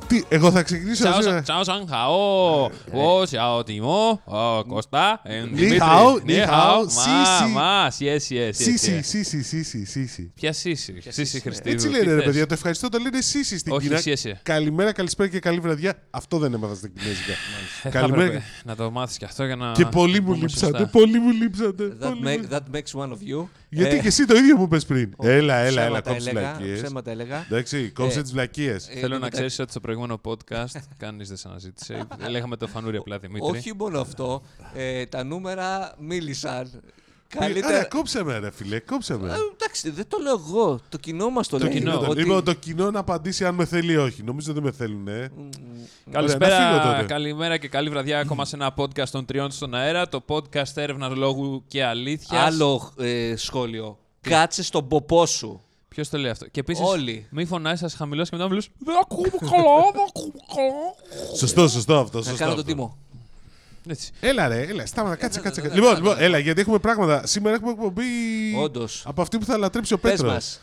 Τι, εγώ θα ξεκινήσω. Τσάο σαν χαό. Ο Τσάο Τιμό. Ο Κώστα. Νιχάο. Σύση. Ποια Σύση. Σύση Χριστίδου. Έτσι λένε ρε παιδιά, το ευχαριστώ το λένε Σύση στην Κίνα. Καλημέρα, καλησπέρα και καλή βραδιά. Αυτό δεν έμαθα στην Κινέζικα. Καλημέρα. Να το μάθεις και αυτό για να. Και πολύ μου λείψατε. Πολύ μου λείψατε. That makes one of you. Γιατί και εσύ το ίδιο μου πες πριν. Έλα, κόψε βλακίες. Ψέματα έλεγα. Εντάξει, κόψε τις βλακίες. Θέλω να ξέρεις ότι στο προηγούμενο podcast κανείς δεν σε αναζήτησε. Λέγαμε το φανούρι απλά Δημήτρη. Όχι μόνο αυτό. Τα νούμερα μίλησαν. Άρα κόψε με ρε φίλε, κόψε με. Εντάξει, δεν το λέω εγώ. Το κοινό μας το λέει. Λοιπόν, το κοινό να απαντήσει αν με θέλει ή όχι. Νομίζω δεν με θέλουν. Καλησπέρα, καλημέρα και καλή βραδιά ακόμα σε ένα podcast των τριών στον αέρα. Το podcast έρευνας λόγου και αλήθειας. Άλλο σχόλιο. Κάτσε στον ποπό σου. Ποιος το λέει αυτό? Και επίσης, όλοι. μη φωνάζεις, θα σε χαμηλώσει και μετά μιλούς. Δεν ακούμε καλά. Σωστό αυτό. Να κάνω τον τίμο. Έτσι. Έλα ρε, στάματα, κάτσε. Λοιπόν, έλα, γιατί έχουμε πράγματα. Σήμερα έχουμε εκπομπή από αυτή που θα λατρέψει ο Πέτρος. Πες μας.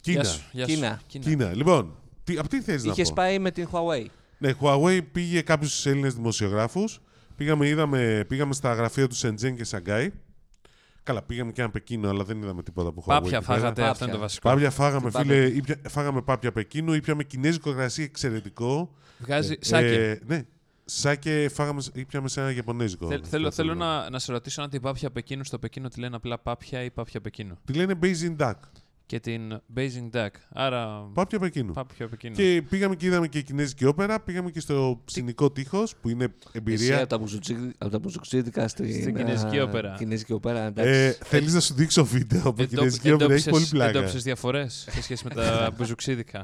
Κίνα. Λοιπόν, από τι θες να πω? Είχες πάει με την Huawei. Ναι, Huawei πήγε κάποιους Έλληνες δημοσιογράφους. Πήγαμε στα γραφεία του Σεντζέν και Σαγκάι. Καλά, πήγαμε και ένα Πεκίνο, αλλά δεν είδαμε τίποτα από Huawei. Πάπια φάγατε, αυτό είναι το βασικό. Πάπια φάγαμε, φίλε. Φάγαμε πάπια Πεκίνου, ήπιαμε κινέζικο κρασί εξαιρετικό. Βγάζει σάκε. Ναι. Σάκε ήπιαμε σε ένα Ιαπωνέζικο. Θέλω να σε ρωτήσω αν την πάπια Πεκίνου στο Πεκίνο τη λένε απλά πάπια ή πάπια Πεκίνου. Τη λένε Beijing Duck. Και την Beijing Duck. Άρα. Πάπια Πεκίνου. Πεκίνου. Και πήγαμε και είδαμε και κινέζικη όπερα. Πήγαμε και στο Ψηνικό Τείχος που είναι εμπειρία. Εσύ από τα μπουζουξίδικα στην κινέζικη όπερα. Κινέζικη όπερα. Θέλεις να σου δείξω βίντεο από κινέζικη όπερα? Έχει πολύ πλάκα. Εντόπισες διαφορές σε σχέση με τα μπουζουξίδικα?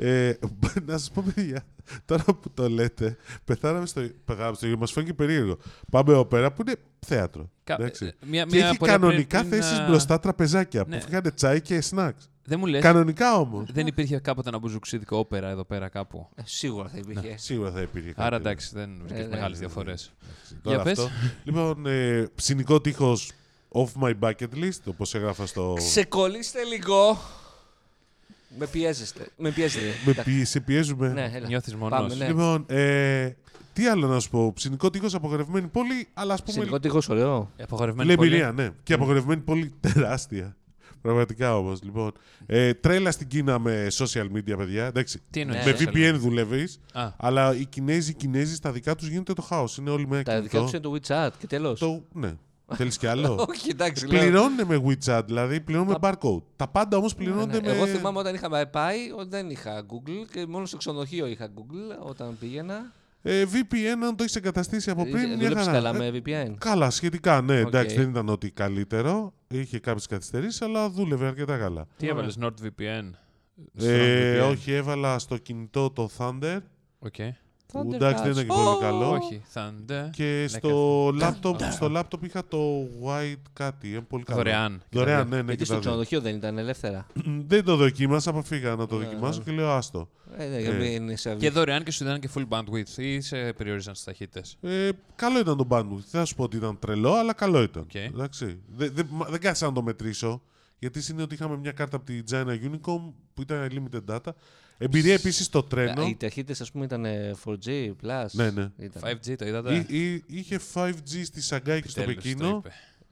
Να σας πω, παιδιά, τώρα που το λέτε, πεθάναμε στο γύρο. Μας φαίνεται περίεργο. Πάμε όπερα που είναι θέατρο. Και έχει κανονικά θέσεις μπροστά τραπεζάκια που φύγανε τσάι και σνακς. Δεν μου λες, κανονικά όμως. Δεν υπήρχε κάποτε ένα μπουζουξίδικο όπερα εδώ πέρα κάπου? Σίγουρα θα υπήρχε. Σίγουρα θα υπήρχε. Άρα εντάξει, δεν βρήκες μεγάλες διαφορές. Για πες. Λοιπόν, Ψηνικό Τείχος off my bucket list, όπως έγραφα στο... Ξεκολλήστε λίγο. Με πιέζεστε. Σε πιέζουμε. Ναι, νιώθεις μόνος. Ναι. Λοιπόν, τι άλλο να σου πω. Ψηνικό Τείχος, απογορευμένη πόλη, αλλά ας πούμε... Ψηνικό Τείχος, ωραίο. Απογορευμένη πόλη. Εμπειρία, ναι. Και απογορευμένη πόλη τεράστια. Πραγματικά όμως. Λοιπόν, τρέλα στην Κίνα με social media, παιδιά. Εντάξει, με VPN δουλεύεις, αλλά οι Κινέζοι στα δικά τους γίνεται το χάος. Είναι όλοι με τα δικά τους είναι το WeChat και τέλος. Ναι. Θέλεις κι άλλο? Όχι, εντάξει. Πληρώνουν με WeChat, δηλαδή πληρώνουν με barcode. Τα πάντα όμως πληρώνονται με... Εγώ θυμάμαι όταν είχαμε πάει, δεν είχα Google και μόνο στο ξενοδοχείο είχα Google όταν πήγαινα. VPN, αν το έχεις εγκαταστήσει από πριν. Δούλεψε καλά με VPN? Καλά, σχετικά, ναι. Εντάξει, δεν ήταν ότι καλύτερο. Είχε κάποιες καθυστερήσεις, αλλά δούλευε αρκετά καλά. Τι έβαλες, NordVPN? Όχι, έβαλα στο κινητό το Thunder. Okay. Που εντάξει δεν είναι και πολύ καλό. Όχι, Thunder. Και στο laptop είχα το White κάτι. Πολύ καλό. Δωρεάν. Ναι. Γιατί στο ξενοδοχείο δεν ήταν ελεύθερα? Δεν το δοκίμασα, αποφύγα να το δοκιμάσω και λέω άστο. Και δωρεάν και σου δίναν και full bandwidth ή σε περιόριζαν στις ταχύτητες? Καλό ήταν το bandwidth. Δεν θα σου πω ότι ήταν τρελό, αλλά καλό ήταν. Δεν κάθισα να το μετρήσω. Γιατί είναι ότι είχαμε μια κάρτα από τη China Unicom που ήταν limited data. Εμπειρία επίσης στο τρένο. Οι ταχύτητες, ας πούμε, ήταν 4G+. Ναι. 5G το είδατε? Είχε 5G στη Σαγκάη και στο Πεκίνο.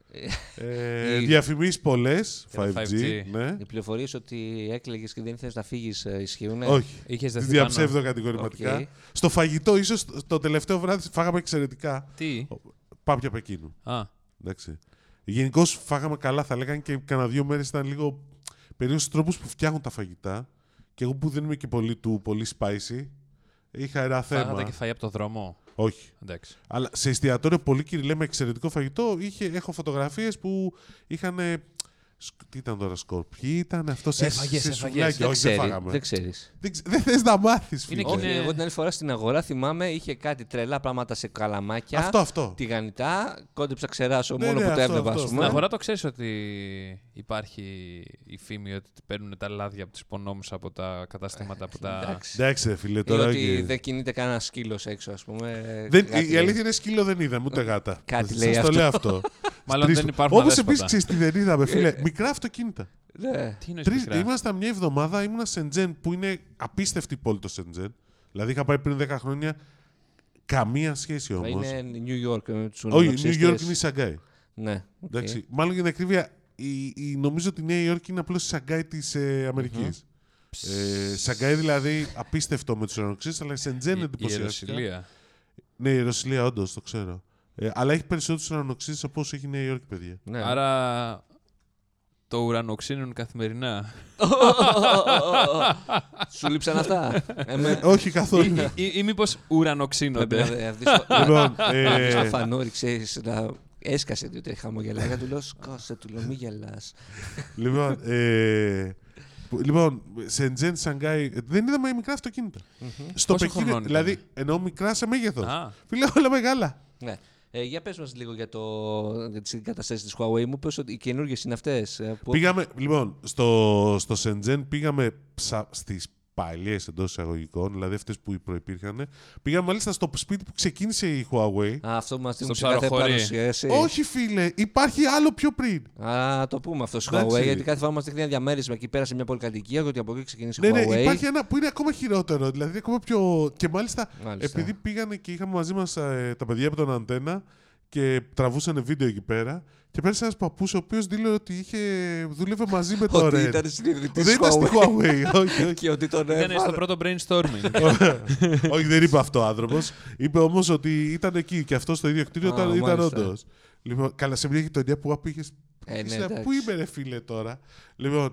Διαφημίσεις πολλές 5G. Ναι. Οι πληροφορίες ότι έκλαιγες και δεν ήθελες να φύγεις ισχύουν? Όχι. Τις διαψεύδω κατηγορηματικά. Στο φαγητό, ίσως το τελευταίο βράδυ φάγαμε εξαιρετικά. Τι? Πάπια Πεκίνου. Εντάξει. Γενικώς φάγαμε καλά, θα λέγανε, και κανένα 2 μέρες ήταν λίγο περίεργος στους τρόπους που φτιάχνουν τα φαγητά. Και εγώ που δεν είμαι και πολύ spicy, είχα ένα θέμα. Φάγατε και φαΐ από το δρόμο? Όχι. Εντάξει. Αλλά σε εστιατόριο πολύ κύριε με εξαιρετικό φαγητό, έχω φωτογραφίες που είχαν... Τι ήταν τώρα, σκορπιοί, ήταν αυτό σε σουβλάκι? Όχι, δεν φάγαμε. Δεν ξέρεις. Δεν θες να μάθεις, φίλε. Όχι, εγώ την άλλη φορά στην αγορά θυμάμαι είχε κάτι τρελά πράγματα σε καλαμάκια. Αυτό. Τηγανιτά, κόντεψα να ξεράσω μόνο που το έβλεπα. Στην αγορά το ξέρεις ότι υπάρχει η φήμη ότι παίρνουν τα λάδια από τους υπονόμους από τα καταστήματα. Εντάξει, φίλε, τώρα. Ή ότι δεν κινείται κανένα σκύλος έξω, ας πούμε. Η αλήθεια είναι σκύλο δεν είδαμε, ούτε γάτα. Κάτι λέει αυτό. Το λέω αυτό. Μάλλον δεν υπάρχουν. Όπως επίσης ξέρεις τι δεν είδαμε, φίλε. Μικρά αυτοκίνητα. Ναι. Τι είναι μικρά? Ήμασταν μια εβδομάδα, ήμουνα σε Σεντζέν που είναι απίστευτη πόλη το Σεντζέν. Δηλαδή είχα πάει πριν 10 χρόνια. Καμία σχέση όμως. Είναι New York με τους ουρανοξύστες. Όχι, New York είναι η Σαγκάη. Ναι. Εντάξει. Μάλλον για την ακρίβεια, νομίζω ότι η Νέα Υόρκη είναι απλώς η Σαγκάη της Αμερικής. Σαγκάη δηλαδή απίστευτο με τους ουρανοξύστες, αλλά η Σεντζέν εντυπωσιαστικά. Η Ιεροσυλία. Ναι, η Ιεροσυλία, όντως, το ξέρω. Αλλά έχει περισσότερους ουρανοξύστες από όσο έχει η Νέα Υόρκη, παιδιά. Ναι. Άρα το ουρανοξύνουν καθημερινά. Σου λείψαν αυτά. Όχι καθόλου. Ή μήπως ουρανοξύνονται. Λοιπόν, στο φανούρι, ξέρεις, να έσκασε διότι χαμογελάγα, του λέω σκάσε, του λέω μη γελάς. Λοιπόν, Σεντζέν, Σανγκάη, δεν είδαμε μικρά αυτοκίνητα. Στο Πεκίνο, δηλαδή, εννοώ μικρά σε μέγεθος. Φίλε, όλα μεγάλα. Ναι. Για πες μας λίγο για τις εγκαταστάσεις της Huawei. Μου πες ότι οι καινούργιες είναι αυτές. Πήγαμε, λοιπόν, στο Σεντζέν πήγαμε στις παλιές εντός εισαγωγικών, δηλαδή αυτές που προϋπήρχαν. Πήγαμε μάλιστα στο σπίτι που ξεκίνησε η Huawei. Αυτό που μας στείλουν σε κάθε παρουσίαση. Όχι, φίλε, υπάρχει άλλο πιο πριν. Το πούμε αυτό στη Huawei, γιατί κάθε φορά μας δείχνει ένα διαμέρισμα εκεί πέρα σε μια πολυκατοικία, γιατί από εκεί ξεκίνησε η Huawei. Ναι, υπάρχει ένα που είναι ακόμα χειρότερο, δηλαδή ακόμα πιο. Και μάλιστα. Επειδή πήγανε και είχαμε μαζί μας τα παιδιά από τον Αντένα και τραβούσαν βίντεο εκεί πέρα. Και πέρασε ένας παππούς ο οποίος δήλωσε ότι δούλευε μαζί με το Red. Ότι ήταν συνειδητής δεν ήταν στη Huawei. Όχι. Και ότι τον ήταν στο πρώτο brainstorming. Όχι, δεν είπε αυτό ο άνθρωπος. Είπε όμως ότι ήταν εκεί και αυτό στο ίδιο κτίριο ήταν όντως. Λοιπόν, καλά, σε μια γειτονιά που πήγες. Πού είμαι, ρε φίλε, τώρα. Λοιπόν,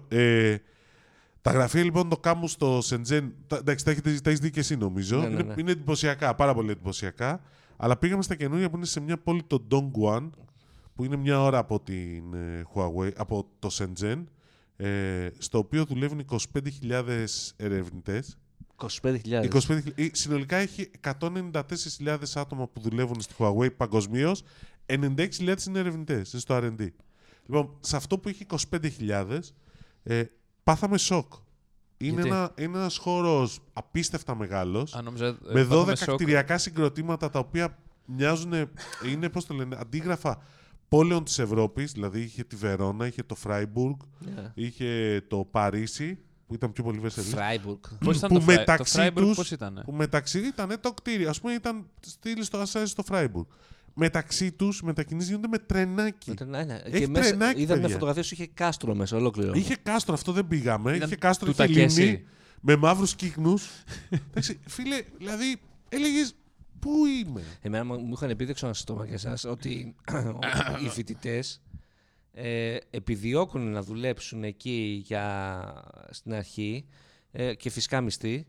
τα γραφεία λοιπόν το κάμου στο Σεντζέν. Εντάξει, τα έχεις δει και εσύ νομίζω. Είναι εντυπωσιακά, πάρα πολύ εντυπωσιακά. Αλλά πήγαμε στα καινούργια που είναι σε μια πόλη, το Dongguan, που είναι μια ώρα από την Huawei, από το Shenzhen, στο οποίο δουλεύουν 25.000 ερευνητές. 25.000. Συνολικά έχει 194.000 άτομα που δουλεύουν στη Huawei παγκοσμίως, 96.000 είναι ερευνητές, είναι στο R&D. Λοιπόν, σε αυτό που έχει 25.000, πάθαμε σοκ. Είναι ένας χώρος απίστευτα μεγάλος, με 12 κτηριακά συγκροτήματα τα οποία μοιάζουν, είναι πώς το λένε, αντίγραφα πόλεων της Ευρώπης, δηλαδή είχε τη Βερόνα, είχε το Φράιμπουργκ, είχε το Παρίσι, που ήταν πιο πολύ βεσελή. Φράιμπουργκ. Πώς ήταν το Φράιμπουργκ, πώς ήταν? Που μεταξύ ήταν το κτίριο, ας πούμε ήταν στείλει στο Ασάζι στο Φράιμπουργκ. Μεταξύ τους μετακινήσεις γίνονται με τρενάκι. Και μέσα τρενάκι, είδα μια φωτογραφία σου, είχε κάστρο μέσα, ολόκληρο. Είχε κάστρο, αυτό δεν πήγαμε. Είχε κάστρο, είχε λίμνη, με μαύρους κύκνους. Φίλε, δηλαδή έλεγες πού είμαι. Εμένα μου είχαν πει, δεν ξέρω να σας το είπα και εσάς, ότι οι φοιτητές επιδιώκουν να δουλέψουν εκεί στην αρχή και φυσικά μισθή.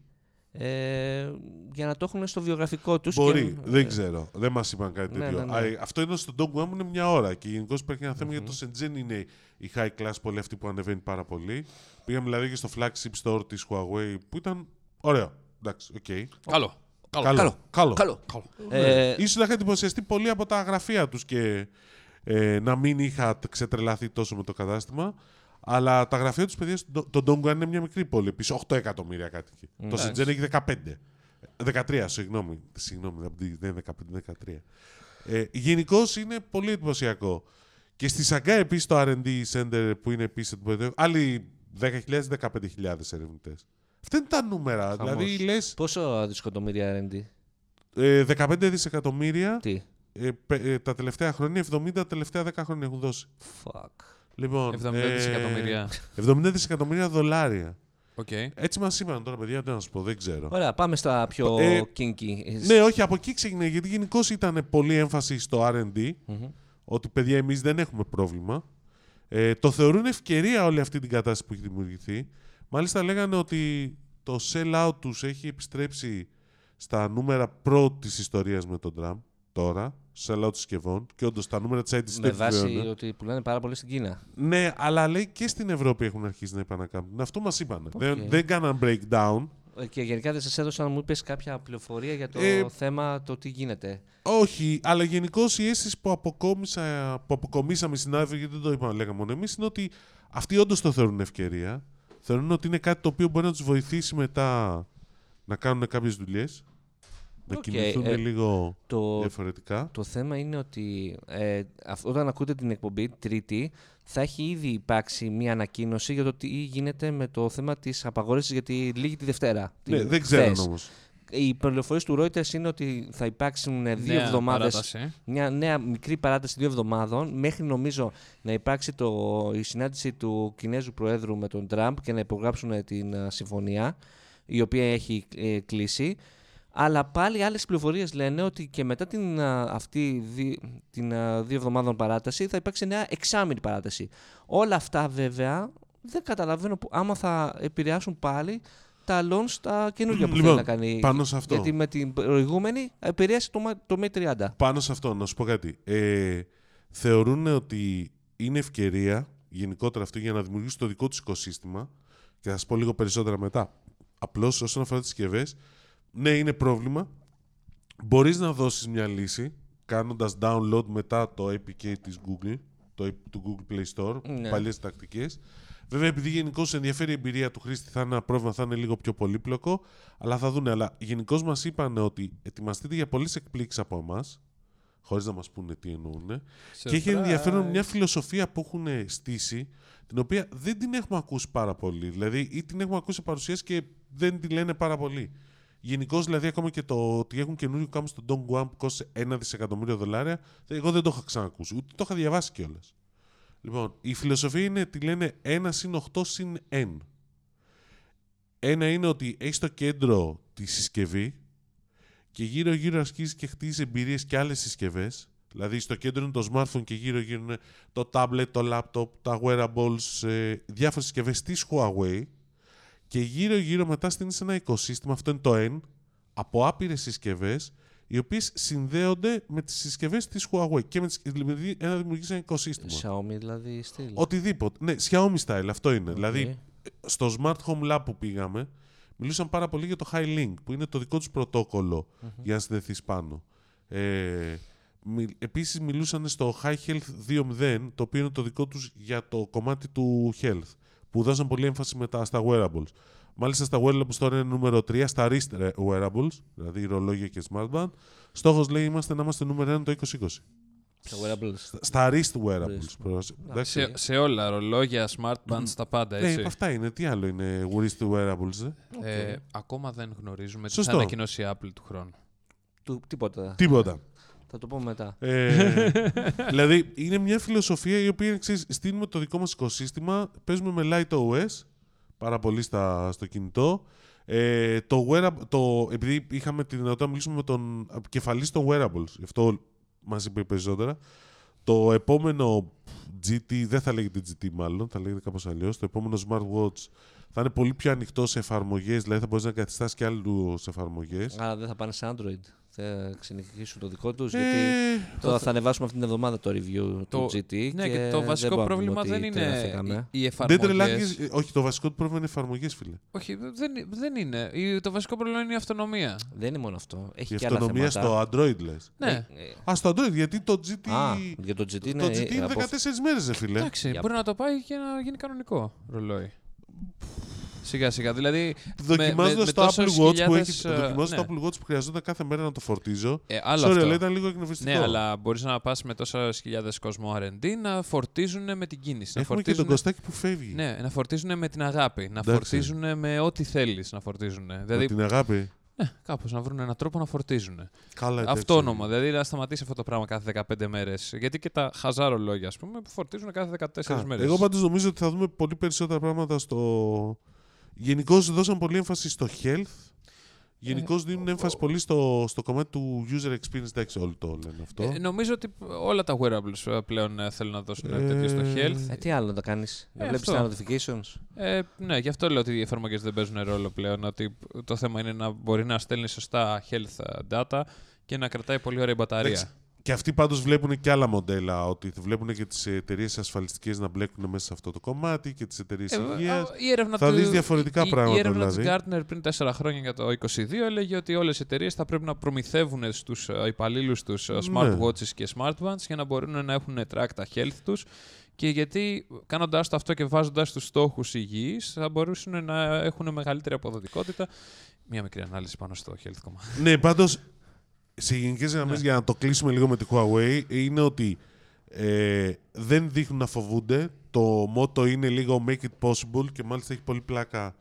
Για να το έχουν στο βιογραφικό τους. Μπορεί, δεν ξέρω. Δεν μας είπαν κάτι τέτοιο. Αυτό είναι στο Dongguan, είναι μια ώρα και γενικώς υπάρχει ένα θέμα γιατί το Shenzhen είναι η high class πόλη αυτή που ανεβαίνει πάρα πολύ. Πήγαμε δηλαδή και στο flagship store της Huawei που ήταν ωραίο. Εντάξει, οκ. Καλό. Ίσως να είχα εντυπωσιαστεί πολύ από τα γραφεία τους και να μην είχα ξετρελαθεί τόσο με το κατάστημα. Αλλά τα γραφεία τους, παιδιά, το Dongguan είναι μια μικρή πόλη. Επίσης 8 εκατομμύρια κάτοικοι. Το Shenzhen έχει 15. 13, συγγνώμη, δεν είναι 15, 13. Γενικώς είναι πολύ εντυπωσιακό. Και στη Σαγκάη επίσης το R&D Center που είναι επίσης εντυπωσιακό. Άλλοι 10.000-15.000 ερευνητές. Αυτά είναι τα νούμερα. Δηλαδή, λες, πόσο δισεκατομμύρια R&D? 15 δισεκατομμύρια. Τι? Τα τελευταία χρόνια, 70 τα τελευταία 10 χρόνια έχουν δώσει. Fuck. Λοιπόν, 70 δισεκατομμύρια. 70 δισεκατομμύρια δολάρια. Okay. Έτσι μας είπαν τώρα, παιδιά, δεν να σας πω, δεν ξέρω. Ωραία, πάμε στα πιο kinky. Ναι, όχι, από εκεί ξεκινάει, γιατί γενικώς ήταν πολύ έμφαση στο R&D, ότι παιδιά εμείς δεν έχουμε πρόβλημα. Το θεωρούν ευκαιρία όλη αυτή την κατάσταση που έχει δημιουργηθεί. Μάλιστα λέγανε ότι το sell-out τους έχει επιστρέψει στα νούμερα της ιστορίας με τον Trump τώρα, sell-out συσκευών, και όντως τα νούμερα της IDC. Με βάση ότι πουλάνε πάρα πολύ στην Κίνα. Ναι, αλλά λέει και στην Ευρώπη έχουν αρχίσει να επανακάμπτουν. Αυτό μας είπαν. Δεν κάναν breakdown. Και γενικά δεν σας έδωσαν να μου είπες κάποια πληροφορία για το θέμα, το τι γίνεται? Όχι, αλλά γενικώς η αίσθηση που αποκομίσαμε συνάδελφοι, γιατί δεν το είπαμε, λέγαμε μόνο εμείς, είναι ότι αυτοί όντως το θεωρούν ευκαιρία. Θεωρούν ότι είναι κάτι το οποίο μπορεί να τους βοηθήσει μετά να κάνουν κάποιες δουλειές. Να κινηθούν λίγο διαφορετικά. Το θέμα είναι ότι όταν ακούτε την εκπομπή Τρίτη, θα έχει ήδη υπάρξει μια ανακοίνωση για το τι γίνεται με το θέμα της απαγόρευσης, γιατί λήγει τη Δευτέρα. Ναι, δεν ξέρω όμως. Οι πληροφορίες του Reuters είναι ότι θα υπάρξουν 2 εβδομάδες, μια νέα μικρή παράταση 2 εβδομάδων, μέχρι νομίζω να υπάρξει η συνάντηση του Κινέζου Προέδρου με τον Τραμπ και να υπογράψουν την συμφωνία, η οποία έχει κλείσει. Αλλά πάλι άλλες πληροφορίες λένε ότι και μετά την 2 εβδομάδων παράταση θα υπάρξει νέα 6μηνη παράταση. Όλα αυτά βέβαια δεν καταλαβαίνω άμα θα επηρεάσουν πάλι τα launch, τα καινούργια που θέλει να κάνει. Πάνω σε αυτό. Γιατί με την προηγούμενη επηρέασε το May 30. Πάνω σε αυτό, να σου πω κάτι. Θεωρούν ότι είναι ευκαιρία γενικότερα αυτό για να δημιουργήσουν το δικό του οικοσύστημα και θα σας πω λίγο περισσότερα μετά. Απλώς όσον αφορά τις συσκευές, ναι, είναι πρόβλημα. Μπορείς να δώσεις μια λύση κάνοντας download μετά το APK της Google, του Google Play Store, παλιές τακτικές. Βέβαια, επειδή γενικώς ενδιαφέρει η εμπειρία του χρήστη, θα είναι ένα πρόβλημα, θα είναι λίγο πιο πολύπλοκο, αλλά θα δούνε. Αλλά γενικώς μας είπαν ότι ετοιμαστείτε για πολλές εκπλήξεις από εμάς, χωρίς να μας πούνε τι εννοούν. Και έχει ενδιαφέρον μια φιλοσοφία που έχουν στήσει, την οποία δεν την έχουμε ακούσει πάρα πολύ. Δηλαδή, ή την έχουμε ακούσει σε παρουσίαση και δεν τη λένε πάρα πολύ. Γενικώς, δηλαδή, ακόμα και το ότι έχουν καινούριο κάμου στο Dongguan που κόστησε $1 δισεκατομμύριο, εγώ δεν το είχα ξανακούσει, ούτε το είχα διαβάσει κιόλας. Λοιπόν, η φιλοσοφία είναι, τη λένε 1+8+N. Ένα είναι ότι έχεις στο κέντρο τη συσκευή και γύρω-γύρω ασκήσεις και χτίζεις εμπειρίες και άλλες συσκευές. Δηλαδή, στο κέντρο είναι το smartphone και γύρω-γύρω είναι το tablet, το laptop, τα wearables, διάφορες συσκευές της Huawei. Και γύρω-γύρω μετά στείνεις ένα οικοσύστημα, αυτό είναι το N, από άπειρες συσκευές, οι οποίες συνδέονται με τις συσκευές της Huawei και δηλαδή να δημιουργήσει ένα οικοσύστημα. Xiaomi δηλαδή στυλ. Οτιδήποτε. Ναι, Xiaomi style, αυτό είναι. Okay. Δηλαδή, στο Smart Home Lab που πήγαμε, μιλούσαν πάρα πολύ για το Hi-Link, που είναι το δικό τους πρωτόκολλο για να συνδεθείς πάνω. Επίσης μιλούσαν στο Hi Health 2.0, το οποίο είναι το δικό τους για το κομμάτι του health, που δώσαν πολύ έμφαση μετά στα wearables. Μάλιστα στα wearables τώρα είναι νούμερο 3, στα wrist wearables, δηλαδή ρολόγια και smartband. Στόχος λέει να είμαστε νούμερο 1 το 2020. Στα wrist wearables. Σε όλα, ρολόγια, smartbands, τα πάντα, έτσι. Αυτά είναι. Τι άλλο είναι wrist wearables. Ακόμα δεν γνωρίζουμε τι θα ανακοινώσει η Apple του χρόνου. Τίποτα. Θα το πω μετά. Δηλαδή, είναι μια φιλοσοφία η οποία στείλουμε το δικό μας οικοσύστημα, παίζουμε με Light OS, πάρα πολύ στο κινητό. Επειδή είχαμε τη δυνατότητα να μιλήσουμε με τον κεφαλής των wearables, γι' αυτό μας είπε περισσότερα, το επόμενο GT, δεν θα λέγεται GT μάλλον, θα λέγεται κάπως αλλιώς, το επόμενο smartwatch θα είναι πολύ πιο ανοιχτό σε εφαρμογές, δηλαδή θα μπορείς να καθιστάς και άλλους εφαρμογές. Άρα δεν θα πάνε σε Android. Θα ξενυχίσουν το δικό τους, γιατί τώρα θα ανεβάσουμε αυτήν την εβδομάδα το review του GT. Ναι, και το βασικό πρόβλημα δεν είναι οι εφαρμογές. Όχι, το βασικό πρόβλημα είναι οι εφαρμογές, φίλε. Όχι, δεν είναι. Το βασικό πρόβλημα είναι η αυτονομία. Δεν είναι μόνο αυτό. Έχει η και άλλα αυτονομία στο Android, λες. Ναι. Στο Android, γιατί το GT. Για το GT είναι 14 μέρες, φίλε. Εντάξει, μπορεί να το πάει και να γίνει κανονικό ρολόι. Σιγά-σιγά. Δηλαδή, δοκιμάζοντας το Apple Watch που χρειαζόταν κάθε μέρα να το φορτίζω. Αυτό ήταν λίγο εκνευριστικό. Ναι, αλλά μπορείς να πας με τόσες χιλιάδες κόσμο R&D να φορτίζουν με την κίνηση. Έχουμε και τον Κωστάκη που φεύγει. Ναι, να φορτίζουν με την αγάπη. Να φορτίζουν με ό,τι θέλεις να φορτίζουν. Με την αγάπη. Ναι, κάπως να βρουν έναν τρόπο να φορτίζουν. Καλά, αυτόνομα. Δηλαδή να σταματήσει αυτό το πράγμα κάθε 15 μέρες. Γιατί και τα χαζά ρολόγια, ας πούμε, που φορτίζουν κάθε 14 μέρες. Εγώ πάντως νομίζω ότι θα δούμε πολύ περισσότερα πράγματα στο. Γενικώς δώσαν πολύ έμφαση στο health. Γενικώς δίνουν έμφαση πολύ στο κομμάτι του user experience. Εντάξει, όλοι το λένε αυτό. Νομίζω ότι όλα τα wearables πλέον θέλουν να δώσουν τέτοιο στο health. Τι άλλο να το κάνεις, να βλέπεις τα notifications. Ναι, γι' αυτό λέω ότι οι εφαρμογές δεν παίζουν ρόλο πλέον. Ότι το θέμα είναι να μπορεί να στέλνει σωστά health data και να κρατάει πολύ ωραία μπαταρία. Και αυτοί πάντως βλέπουν και άλλα μοντέλα, ότι βλέπουν και τις εταιρείες ασφαλιστικές να μπλέκουν μέσα σε αυτό το κομμάτι και τις εταιρείες υγείας. Θα δεις διαφορετικά πράγματα. Η έρευνα της Gartner πριν 4 χρόνια για το 2022 έλεγε ότι όλες οι εταιρείες θα πρέπει να προμηθεύουν στους υπαλλήλους τους smartwatches και smartbands για να μπορούν να έχουν track τα health τους. Και γιατί κάνοντας το αυτό και βάζοντας τους στόχους υγιείς θα μπορούσαν να έχουν μεγαλύτερη αποδοτικότητα. Μία μικρή ανάλυση πάνω στο health κομμάτι. Ναι, πάντως. Σε γενικές γραμμές, για να το κλείσουμε λίγο με τη Huawei, είναι ότι δεν δείχνουν να φοβούνται. Το μότο είναι λίγο make it possible και μάλιστα έχει πολύ πλάκα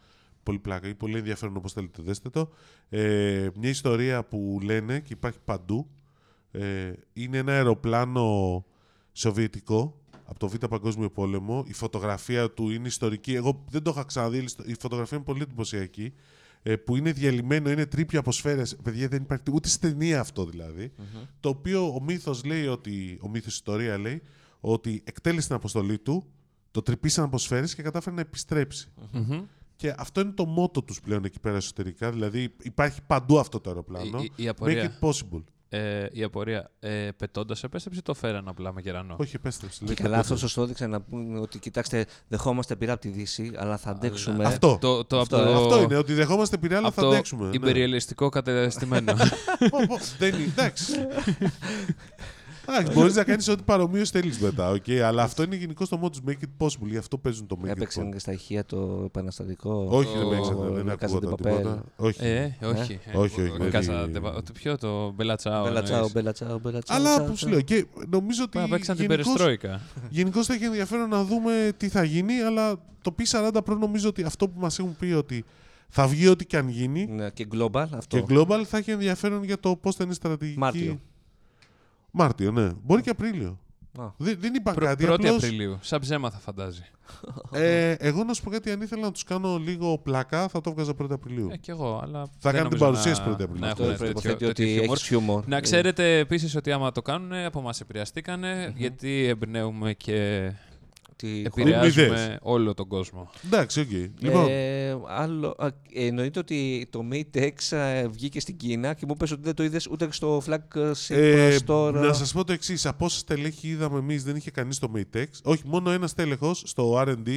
πολύ πλάκα ή πολύ ενδιαφέρον, όπως θέλετε δέστε το. Μια ιστορία που λένε και υπάρχει παντού. Είναι ένα αεροπλάνο σοβιετικό από το Β' Παγκόσμιο Πόλεμο. Η φωτογραφία του είναι ιστορική. Εγώ δεν το είχα ξαναδεί. Η φωτογραφία είναι πολύ εντυπωσιακή. Που είναι διαλυμένο, είναι τρίπια από σφαίρες. Παιδιά, δεν υπάρχει ούτε στην ταινία αυτό δηλαδή. Το οποίο ο μύθος λέει ότι. Ο μύθος ιστορία λέει ότι εκτέλεσε την αποστολή του, το τρυπήσαν από σφαίρες και κατάφερε να επιστρέψει. Και αυτό είναι το μότο τους πλέον εκεί πέρα εσωτερικά. Δηλαδή υπάρχει παντού αυτό το αεροπλάνο. Make it possible. Η απορία, πετώντας επέστρεψε, το φέραν απλά με κερανό? Όχι, επέστρεψε. Και καλά, αυτό σωστό έδειξε να πούνε ότι κοιτάξτε, δεχόμαστε πειρά από τη Δύση, αλλά θα αντέξουμε. Αυτό είναι, ότι δεχόμαστε πειρά, αλλά θα αντέξουμε. Ιμπεριαλιστικό κατεδεστημένο. Δεν είναι, εντάξει. Μπορείς να κάνεις ό,τι παρομοίως θέλεις μετά, okay? Αλλά αυτό είναι γενικό στο μότο του Make it possible, γι' αυτό παίζουν το Make it possible. Έπαιξαν και στα ηχεία το επαναστατικό. Όχι, δεν παίξαν, δεν ακούγονταν τίποτα. Όχι. Ποιο, το Μπελατσάο? Μπελατσάο. Αλλά που σου λέω, και νομίζω ότι παίξαν την Περιστρόικα. Γενικώς θα έχει ενδιαφέρον να δούμε τι θα γίνει, αλλά το P40 Pro νομίζω ότι αυτό που μας έχουν πει ότι θα βγει ό,τι και αν γίνει. Ναι, και global αυτό. Και global θα έχει ενδιαφέρον για το πώς θα είναι στρατηγική. Μάρτιο, ναι. Μπορεί και Απρίλιο. Δεν είπα κάτι. 1η Απριλίου. Σαν ψέμα θα φαντάζει. Εγώ να σου πω κάτι, αν ήθελα να τους κάνω λίγο πλάκα, θα το έβγαζα 1η Απριλίου. Και εγώ, αλλά θα κάνω την παρουσίαση 1η Απριλίου. Αυτό προϋποθέτει ότι έχει χιούμορ. Να ξέρετε επίσης ότι άμα το κάνουν, από εμάς επηρεαστήκανε, γιατί εμπνέουμε και επηρεάζουμε όλο τον κόσμο. Εντάξει, οκ. Λοιπόν. Εννοείται ότι το Mate X βγήκε στην Κίνα και μου είπες ότι δεν το είδες ούτε στο flagship store. Να σας πω το εξής. Από όσα στελέχη είδαμε εμείς, δεν είχε κανείς το Mate X. Όχι, μόνο ένας στέλεχος στο R&D,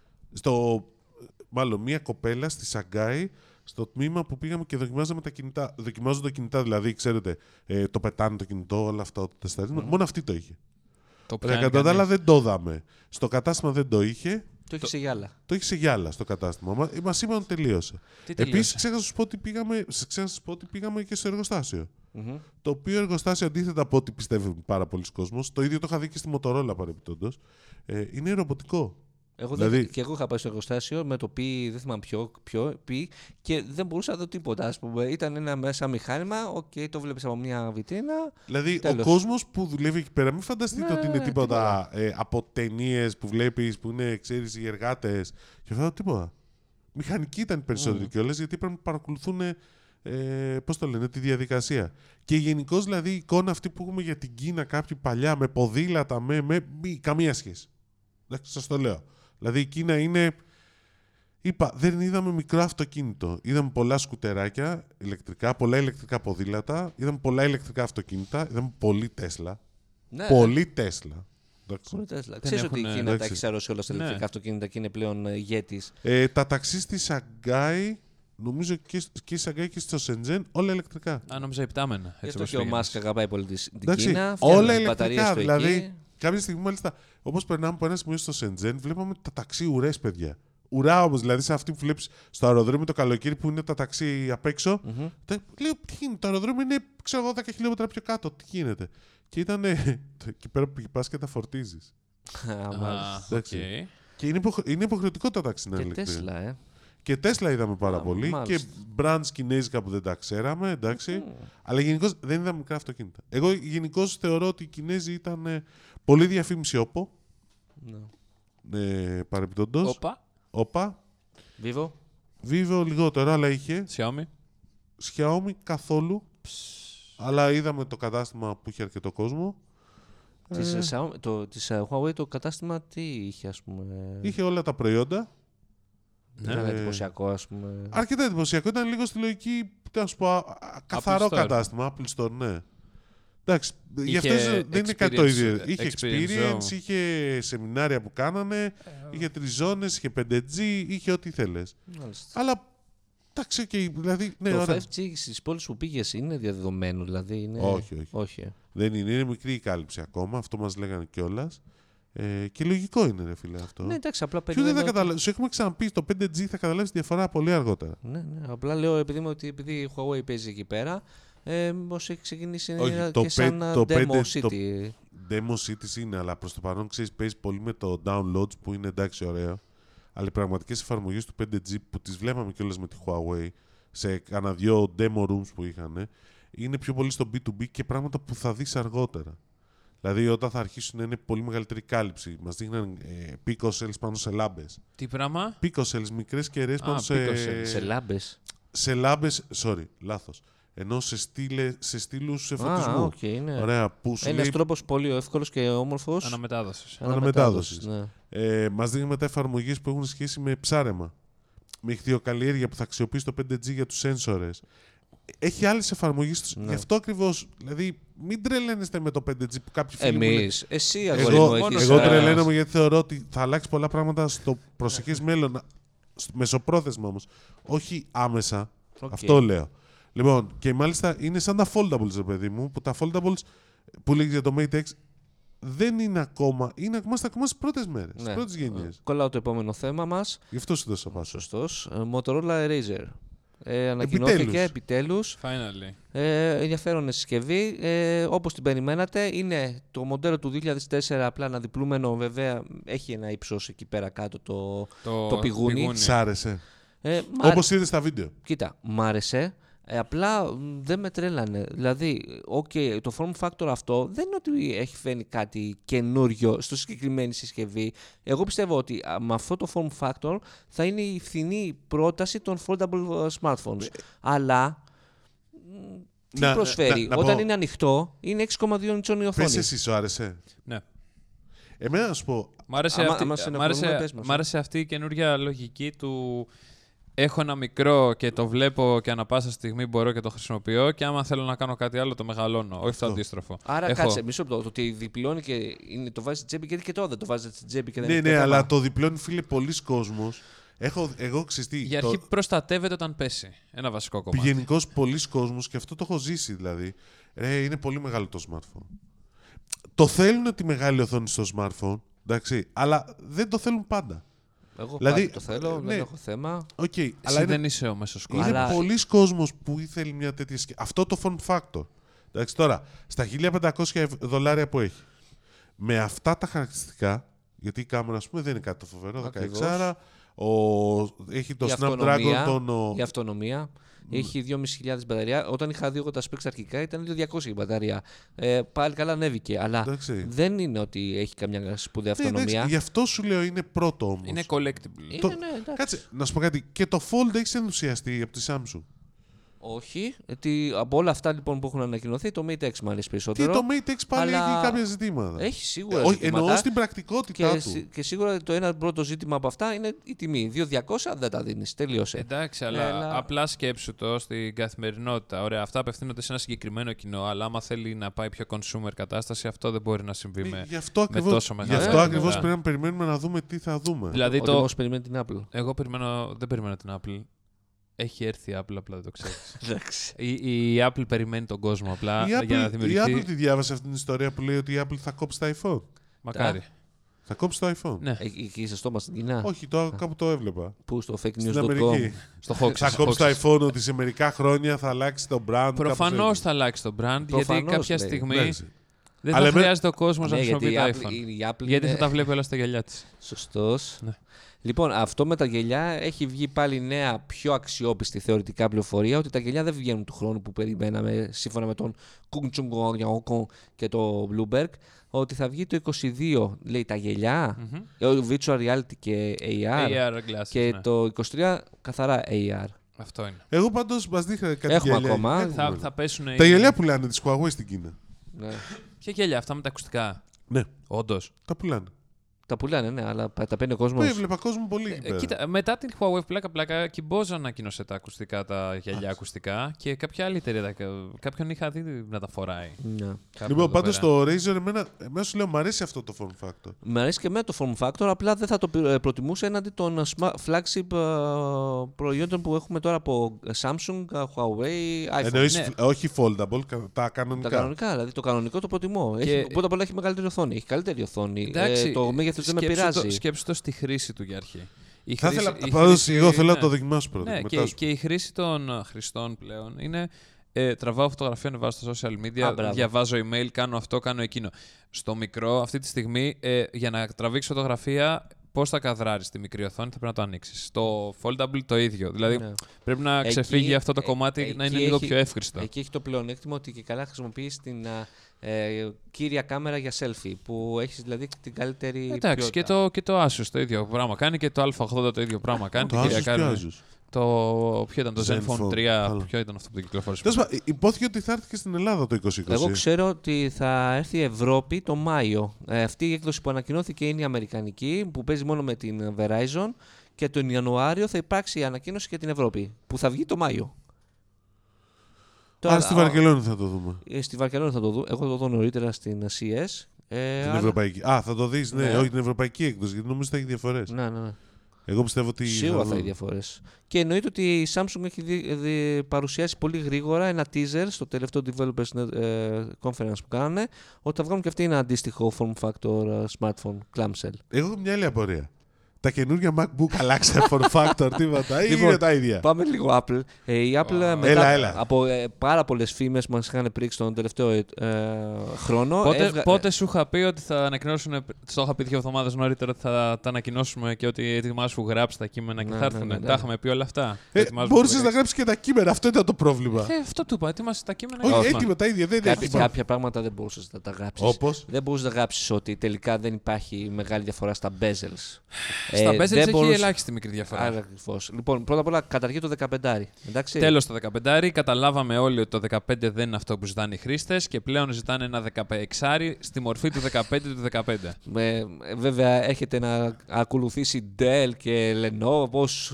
μάλλον μία κοπέλα στη Σαγκάη, στο τμήμα που πήγαμε και δοκιμάζαμε τα κινητά. Δοκιμάζουν τα κινητά, δηλαδή, ξέρετε, το πετάνε το κινητό, όλα αυτά τα τεσταρίσματα. Μόνο αυτή το είχε. Κατά τα άλλα δεν το είδαμε. Στο κατάστημα δεν το είχε. Το είχε σε γυάλα. Το είχε σε γυάλα στο κατάστημα. Μας είπαν ότι τελείωσε. Επίσης, ξέχασα να σου πω ότι πήγαμε και στο εργοστάσιο. Το οποίο εργοστάσιο, αντίθετα από ό,τι πιστεύει πάρα πολλοί κόσμος, το ίδιο το είχα δει και στη Motorola παρεμπιπτόντως, είναι ρομποτικό. Και εγώ είχα πάει στο εργοστάσιο με το πι, δεν θυμάμαι ποιο πι, και δεν μπορούσα να δω τίποτα. Ας πούμε. Ήταν ένα μέσα μηχάνημα, το βλέπεις από μια βιτρίνα. Δηλαδή, τέλος. Ο κόσμος που δουλεύει εκεί πέρα, μην φανταστείτε ότι είναι τίποτα από ταινίες που βλέπεις, που είναι, ξέρεις, οι εργάτες. Και αυτό τίποτα. Μηχανικοί ήταν περισσότεροι κιόλας, γιατί πρέπει να παρακολουθούν πώς το λένε, τη διαδικασία. Και γενικώς, δηλαδή, η εικόνα αυτή που έχουμε για την Κίνα, κάποιοι παλιά, με ποδήλατα, καμία σχέση. Εντάξει, σας το λέω. Δηλαδή η Κίνα είναι. Είπα, δεν είδαμε μικρό αυτοκίνητο. Είδαμε πολλά σκουτεράκια ηλεκτρικά, πολλά ηλεκτρικά ποδήλατα, είδαμε πολλά ηλεκτρικά αυτοκίνητα, είδαμε πολύ Τέσλα. Ναι. Πολύ Τέσλα. Ξέρεις ότι η Κίνα τα έχει σαρώσει όλα στα ηλεκτρικά αυτοκίνητα και είναι πλέον ηγέτης. Τα ταξί στη Σαγκάη, νομίζω και στη Σαγκάη και στο Σεντζέν, όλα ηλεκτρικά. Νόμιζα υπτάμενα. Γι' αυτό και ο Μάσκ αγαπάει πολύ την Κίνα. Όλα ηλεκτρικά. Δηλαδή, κάποια στιγμή, μάλιστα, όπως περνάμε από ένα σημείο στο Σεντζέν, βλέπαμε τα ταξί ουρές, παιδιά. Ουρά όμως, δηλαδή σε αυτή που βλέπεις στο αεροδρόμιο το καλοκαίρι που είναι τα ταξί απ' έξω. Λέω, τι γίνεται, το αεροδρόμιο είναι, ξέρω εγώ, 10 χιλιόμετρα πιο κάτω. Τι γίνεται. Και ήταν εκεί πέρα που πας και τα φορτίζεις. Και είναι υποχρεωτικό τα ταξί να είναι ηλεκτρικά. Τέσλα, Και Τέσλα είδαμε πάρα πολύ. Μάλιστα. Και brands κινέζικα που δεν τα ξέραμε, εντάξει. Αλλά γενικώς δεν είδαμε μικρά αυτοκίνητα. Εγώ γενικώς θεωρώ ότι οι Κινέζοι ήταν πολύ διαφήμιση Oppo. Παρεμπιπτόντως. Όπα. Vivo λιγότερο, αλλά είχε. Xiaomi καθόλου. Αλλά είδαμε το κατάστημα που είχε αρκετό κόσμο. Της Huawei το κατάστημα τι είχε, ας πούμε. Είχε όλα τα προϊόντα. Ήταν εντυπωσιακό, ας πούμε. Αρκετά εντυπωσιακό. Ήταν λίγο στη λογική, να σου πω, καθαρό κατάστημα. Apple Store, ναι. Εντάξει, γι' αυτό δεν είναι κάτι το ίδιο. Είχε experience, είχε σεμινάρια που κάνανε, είχε 3 ζώνες, είχε 5G, είχε ό,τι θέλες. Αλλά, εντάξει, δηλαδή, ναι, το 5G στις πόλεις που πήγες είναι διαδεδομένο, δηλαδή είναι... Όχι. Δεν είναι μικρή η κάλυψη ακόμα, αυτό μας λέγανε κιόλας. Και λογικό είναι, ρε φίλε, αυτό. Ναι, εντάξει, απλά περιμένω. Σου έχουμε ξαναπεί, το 5G θα καταλάβεις τη διαφορά πολύ αργότερα. Ναι, απλά λέω επειδή η Huawei παίζει εκεί πέρα, πώς έχει ξεκινήσει και σαν Demo City. Demo Cities είναι, αλλά προς το παρόν ξέρεις, παίζει πολύ με το downloads που είναι εντάξει ωραίο. Αλλά οι πραγματικές εφαρμογές του 5G που τις βλέπαμε κιόλας με τη Huawei σε κάνα 2 demo rooms που είχαν, είναι πιο πολύ στο B2B και πράγματα που θα δεις αργότερα. Δηλαδή, όταν θα αρχίσουν να είναι πολύ μεγαλύτερη κάλυψη, μας δείχναν picocells πάνω σε λάμπες. Τι πράγμα? Picocells, μικρές κεραίες πάνω σε λάμπες. Σε λάμπες, λάθος. Ενώ σε στήλους φωτισμού. Ναι. Ωραία, ένας τρόπος πολύ εύκολος και όμορφος. Αναμετάδοσης. Ναι. Μας δίνει μετά εφαρμογές που έχουν σχέση με ψάρεμα. Με ηχθειοκαλλιέργεια που θα αξιοποιήσει το 5G για τους σένσορες. Έχει άλλες εφαρμογές. Ναι. Γι' αυτό ακριβώς. Δηλαδή, μην τρελαίνεστε με το 5G που κάποιοι φίλοι. Εμείς, εσύ αγόρι μου. Εγώ τρελαίνομαι γιατί θεωρώ ότι θα αλλάξει πολλά πράγματα στο προσεχές μέλλον. Μεσοπρόθεσμα όμως. Όχι άμεσα. Αυτό λέω. Λοιπόν, και μάλιστα είναι σαν τα foldables, ρε παιδί μου, που τα foldables που λέγεις για το Mate X δεν είναι ακόμα, είναι ακόμα στις πρώτες μέρες, στις πρώτες γενιές. Κολλάω το επόμενο θέμα μας. Γι' αυτό σου δώσα πάσα. Σωστός. Motorola Razr. Ανακοινώθηκε επιτέλους. Finally. Ενδιαφέρον συσκευή. Όπως την περιμένατε, είναι το μοντέλο του 2004, απλά αναδιπλούμενο, βέβαια. Έχει ένα ύψος εκεί πέρα κάτω το πηγούνι. Σ' άρεσε? Όπως είδες στα βίντεο. Κοίτα, μ' άρεσε. Απλά δεν με τρέλανε. Δηλαδή, το form factor αυτό δεν είναι ότι έχει φέρει κάτι καινούριο στο συγκεκριμένη συσκευή. Εγώ πιστεύω ότι με αυτό το form factor θα είναι η φθηνή πρόταση των foldable smartphones. Αλλά τι προσφέρει? Όταν είναι ανοιχτό, είναι 6,2 ιντσών η οθόνη. Πες εσύ, σου άρεσε? Ναι. Εμένα να σου πω. Μ' άρεσε αυτή η καινούργια λογική του. Έχω ένα μικρό και το βλέπω και ανά πάσα στιγμή μπορώ και το χρησιμοποιώ και άμα θέλω να κάνω κάτι άλλο το μεγαλώνω, όχι το αντίστροφο. Άρα κάτσε, μισό λεπτό, το ότι διπλώνει και το βάζει στην τσέπη, γιατί και τώρα δεν το βάζει στην τσέπη και δεν είναι. Ναι, αλλά το διπλώνει, φίλε, πολλοί κόσμος. Εγώ ξεστή. Για αρχή προστατεύεται όταν πέσει. Ένα βασικό κομμάτι. Γενικώς πολλοί κόσμος, και αυτό το έχω ζήσει δηλαδή, είναι πολύ μεγάλο το smartphone. Το θέλουν τη μεγάλη οθόνη στο smartphone, εντάξει, αλλά δεν το θέλουν πάντα. Εγώ δηλαδή, το θέλω, δεν έχω θέμα. Okay, αλλά δεν είσαι ο μέσος κόσμος. Είναι πολλοί κόσμος που ήθελε μια τέτοια σκέψη. Αυτό το form factor. Εντάξει, τώρα, στα $1.500 που έχει, με αυτά τα χαρακτηριστικά, γιατί η κάμερα, ας πούμε, δεν είναι κάτι το φοβερό, 16, έχει το Snapdragon, η αυτονομία. Έχει 2.500 μπαταρία. Όταν είχα δει εγώ τα specs αρχικά ήταν 2.200 η μπαταρία. Πάλι καλά ανέβηκε. Αλλά δεν είναι ότι έχει καμιά σπουδαία αυτονομία. Γι' αυτό σου λέω είναι πρώτο όμως. Είναι collectible. Κάτσε, να σου πω κάτι. Και το Fold έχεις ενθουσιαστεί από τη Samsung? Όχι. Από όλα αυτά λοιπόν που έχουν ανακοινωθεί, το Mate X μου αρέσει περισσότερο. Τι, το Mate X πάλι έχει κάποια ζητήματα. Έχει σίγουρα ζητήματα. Εννοώ στην πρακτικότητά του. Και σίγουρα το ένα πρώτο ζήτημα από αυτά είναι η τιμή. 2.200 δεν τα δίνεις. Τελείωσε. Εντάξει, αλλά απλά σκέψου το στην καθημερινότητα. Ωραία, αυτά απευθύνονται σε ένα συγκεκριμένο κοινό. Αλλά άμα θέλει να πάει πιο consumer κατάσταση, αυτό δεν μπορεί να συμβεί με τόσο μεγάλο. Γι' αυτό ακριβώς πρέπει να περιμένουμε να δούμε τι θα δούμε. Δηλαδή περιμένει την Apple. Εγώ δεν περιμένω την Apple. Έχει έρθει η Apple, απλά δεν το ξέρεις. Η Apple περιμένει τον κόσμο απλά για να δημιουργηθεί. Η Apple τη διάβασε αυτή την ιστορία που λέει ότι η Apple θα κόψει τα iPhone. Μακάρι. Θα κόψει το iPhone. Ναι. Εκεί είσαι στόμα στην Κίνα. Όχι, κάπου το έβλεπα. Πού, στο fake news.com. Στο Fox. Θα κόψει το iPhone ότι σε μερικά χρόνια θα αλλάξει το brand. Προφανώς θα αλλάξει το brand, γιατί κάποια στιγμή δεν θα χρειάζεται ο κόσμος να χρησιμοποιεί το iPhone. Γιατί θα τα βλέπει όλα στα γυαλιά της. Σωστός. Λοιπόν, αυτό με τα γυαλιά έχει βγει πάλι νέα, πιο αξιόπιστη θεωρητικά πληροφορία, ότι τα γυαλιά δεν βγαίνουν του χρόνου που περιμέναμε, σύμφωνα με τον Kung και το Bloomberg, ότι θα βγει το 22, λέει, τα γυαλιά, virtual reality και AR glasses, και το 23 καθαρά AR. Αυτό είναι. Εγώ πάντως μας δείχνει κάτι έχουμε γυαλιά. Ακόμα. Θα πέσουν τα γυαλιά πουλάνε της Huawei στην Κίνα. Ναι. Ποια γυαλιά, αυτά με τα ακουστικά? Ναι. Όντως. Τα πουλάνε. Τα πουλάνε, ναι, αλλά τα παίρνει ο κόσμος. Έβλεπα κόσμο πολύ εκεί πέρα. Κοίτα, μετά την Huawei πλάκα, και η Bose ανακοίνωσε τα ακουστικά, τα γυαλιά ακουστικά και κάποια άλλη εταιρεία. Κάποιον είχα δει να τα φοράει. Ναι. Λοιπόν, πάντως το Razer, εμένα σου λέω, μου αρέσει αυτό το form factor. Μου αρέσει και εμένα το form factor, απλά δεν θα το προτιμούσα έναντι των flagship προϊόντων που έχουμε τώρα από Samsung, Huawei, iPhone. Εννοείς όχι foldable, τα κανονικά. Τα κανονικά, δηλαδή το κανονικό το προτιμώ. Πρώτα απ' όλα έχει μεγαλύτερη οθόνη. Έχει καλύτερη οθόνη. Το μέγεθος δεν με πειράζει. Σκέψου το στη χρήση του για αρχή. Εγώ θέλω να το δοκιμάσω πρώτα. Ναι, και η χρήση των χρηστών πλέον είναι τραβάω φωτογραφία, ανεβάζω στα social media, διαβάζω email, κάνω αυτό, κάνω εκείνο. Στο μικρό, αυτή τη στιγμή, για να τραβήξει φωτογραφία, πώς θα καδράρεις τη μικρή οθόνη, θα πρέπει να το ανοίξεις. Το foldable το ίδιο. Δηλαδή πρέπει να ξεφύγει αυτό το κομμάτι να είναι λίγο πιο εύχριστο. Εκεί έχει το πλεονέκτημα ότι και καλά χρησιμοποιείς την κύρια κάμερα για selfie, που έχεις δηλαδή την καλύτερη. Εντάξει, και το Asus το ίδιο πράγμα κάνει και το A80 το ίδιο πράγμα κάνει. Το Asus. Ποιο ήταν το Zenfone 3, ποιο ήταν αυτό που το κυκλοφόρησε? Υπόθηκε ότι θα έρθει και στην Ελλάδα το 2020. Εγώ ξέρω ότι θα έρθει η Ευρώπη το Μάιο. Αυτή η έκδοση που ανακοινώθηκε είναι η αμερικανική, που παίζει μόνο με την Verizon, και τον Ιανουάριο θα υπάρξει η ανακοίνωση για την Ευρώπη, που θα βγει το Μάιο. Άρα στη Βαρκελόνη θα το δούμε. Στη Βαρκελόνη θα το δούμε. Εγώ θα το δω νωρίτερα στην CS. Την ευρωπαϊκή. Θα το δεις, ναι, όχι την ευρωπαϊκή έκδοση, γιατί νομίζω ότι θα έχει διαφορές. Ναι. Εγώ πιστεύω ότι. Σίγουρα θα έχει διαφορές. Και εννοείται ότι η Samsung έχει παρουσιάσει πολύ γρήγορα ένα teaser στο τελευταίο Developers Conference που κάνανε, ότι θα βγάλουν και αυτοί ένα αντίστοιχο form factor smartphone, clamshell. Εγώ έχω μια άλλη απορία. Τα καινούργια MacBook αλλάξαν form factor, τίποτα, ή είναι τα ίδια? Πάμε λίγο Apple. Η Apple μετά από πάρα πολλές φήμες που μας είχαν πρίξει τον τελευταίο χρόνο. Πότε σου είχα πει ότι θα ανακοινώσουν, το είχα πει 2 εβδομάδες νωρίτερα, ότι θα τα ανακοινώσουμε και ότι ετοιμάσου γράψει τα κείμενα και θα έρθουν. Τα είχαμε πει όλα αυτά. Μπορούσες να γράψεις και τα κείμενα, αυτό ήταν το πρόβλημα. Αυτό του είπα, ετοίμασε τα κείμενα. Όχι, έτοιμα τα ίδια, δεν έχει. Κάποια πράγματα δεν μπορούσες να τα γράψεις. Όπως? Δεν μπορούσες να γράψεις ότι τελικά δεν υπάρχει μεγάλη διαφορά στα bezels. Στα bezels έχει ελάχιστη μικρή διαφορά. Ακριβώς. Λοιπόν, πρώτα απ' όλα καταργεί το 15. Τέλος το 15. Καταλάβαμε όλοι ότι το 15 δεν είναι αυτό που ζητάνε οι χρήστες και πλέον ζητάνε ένα 16 στη μορφή του 15 του 15. Βέβαια έχετε να ακολουθήσει Dell και Lenovo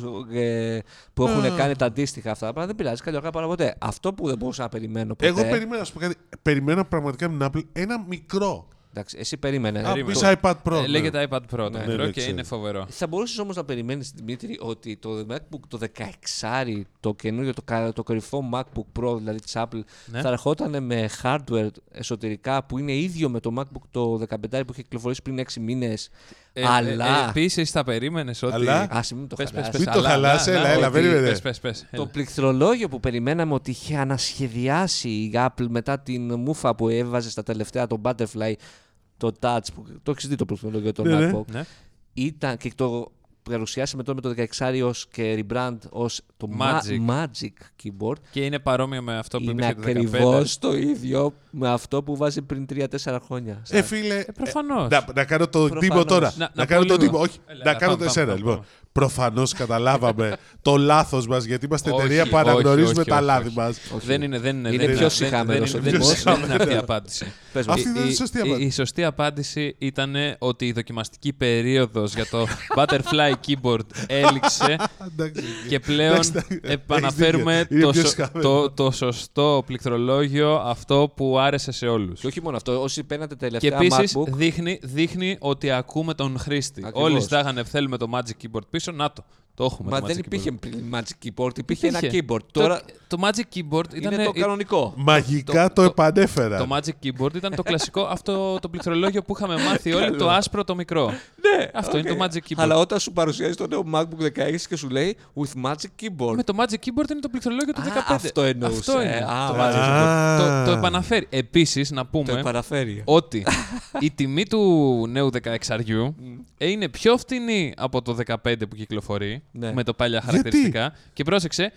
που έχουν κάνει τα αντίστοιχα αυτά. Δεν πειράζει, καλή ώρα παρά ποτέ. Αυτό που δεν μπορούσα να περιμένω ποτέ. Εγώ περιμένω πραγματικά με την Apple ένα μικρό. Εντάξει, εσύ περίμενε. Πεις iPad Pro. Λέγεται iPad Pro το μικρό και είναι φοβερό. Θα μπορούσες όμως να περιμένεις, Δημήτρη, ότι το MacBook το 16, το καινούριο, το κορυφαίο MacBook Pro, δηλαδή της Apple, θα ερχόταν με hardware εσωτερικά που είναι ίδιο με το MacBook το 15 που είχε κυκλοφορήσει πριν 6 μήνες. Αλλά. Επίσης θα περίμενες ότι. Μην το χαλάσει, έλα, περίμενε. Το πληκτρολόγιο που περιμέναμε ότι είχε ανασχεδιάσει η Apple μετά την μούφα που έβαζε στα τελευταία, το Butterfly, το Touch, το έχεις δει το πληκτρολόγιο το MacBook. Ήταν και το παρουσιάσαμε τώρα με το 16 ως και rebrand ως το Magic Keyboard. Και είναι παρόμοιο με αυτό που υπήρχε το 15. Είναι ακριβώς το ίδιο με αυτό που βάζει πριν 3-4 χρόνια. Φίλε, προφανώς. Να κάνω το τύπο τώρα. Να κάνω το τύπο. Όχι, να κάνω το εσένα. Λοιπόν, προφανώς καταλάβαμε το λάθος μας, γιατί είμαστε εταιρεία που αναγνωρίζουμε τα λάθη μας. Δεν είναι. Είναι πιο συχαμένος ο Δημός. Δεν είναι αυτή η απάντηση. Αυτή δεν είναι η σωστή απάντηση. Η σωστή απάντηση ήταν ότι η δοκιμαστική περίοδος για το Butterfly Keyboard έληξε και πλέον επαναφέρουμε το σωστό πληκτρολόγιο, αυτό που άρεσε σε όλους. Και όχι μόνο αυτό, όσοι παίρνατε τελευταία MacBook. Και επίσης MacBook, δείχνει ότι ακούμε τον χρήστη. Ακριβώς. Όλοι ζητάγανε θέλουμε το Magic Keyboard πίσω, να το έχουμε. Μα το δεν Magic υπήρχε Keyboard. Magic Keyboard, υπήρχε ένα keyboard. Τώρα το Magic Keyboard είναι το κανονικό. Μαγικά το επανέφερα. Το Magic Keyboard ήταν το κλασικό, αυτό το πληκτρολόγιο που είχαμε μάθει όλοι, το άσπρο το μικρό. Ναι, αυτό είναι το Magic Keyboard. Αλλά όταν σου παρουσιάζει το νέο MacBook 16 και σου λέει with Magic Keyboard. Με το Magic Keyboard είναι το πληκτρολόγιο του 15. Αυτό εννοούσε. Αυτό είναι. Το επαναφέρει. Επίσης να πούμε ότι η τιμή του νέου 16 είναι πιο φτηνή από το 15 που κυκλοφορεί, με το παλιά χαρακτηριστικά. Και πρόσεξε,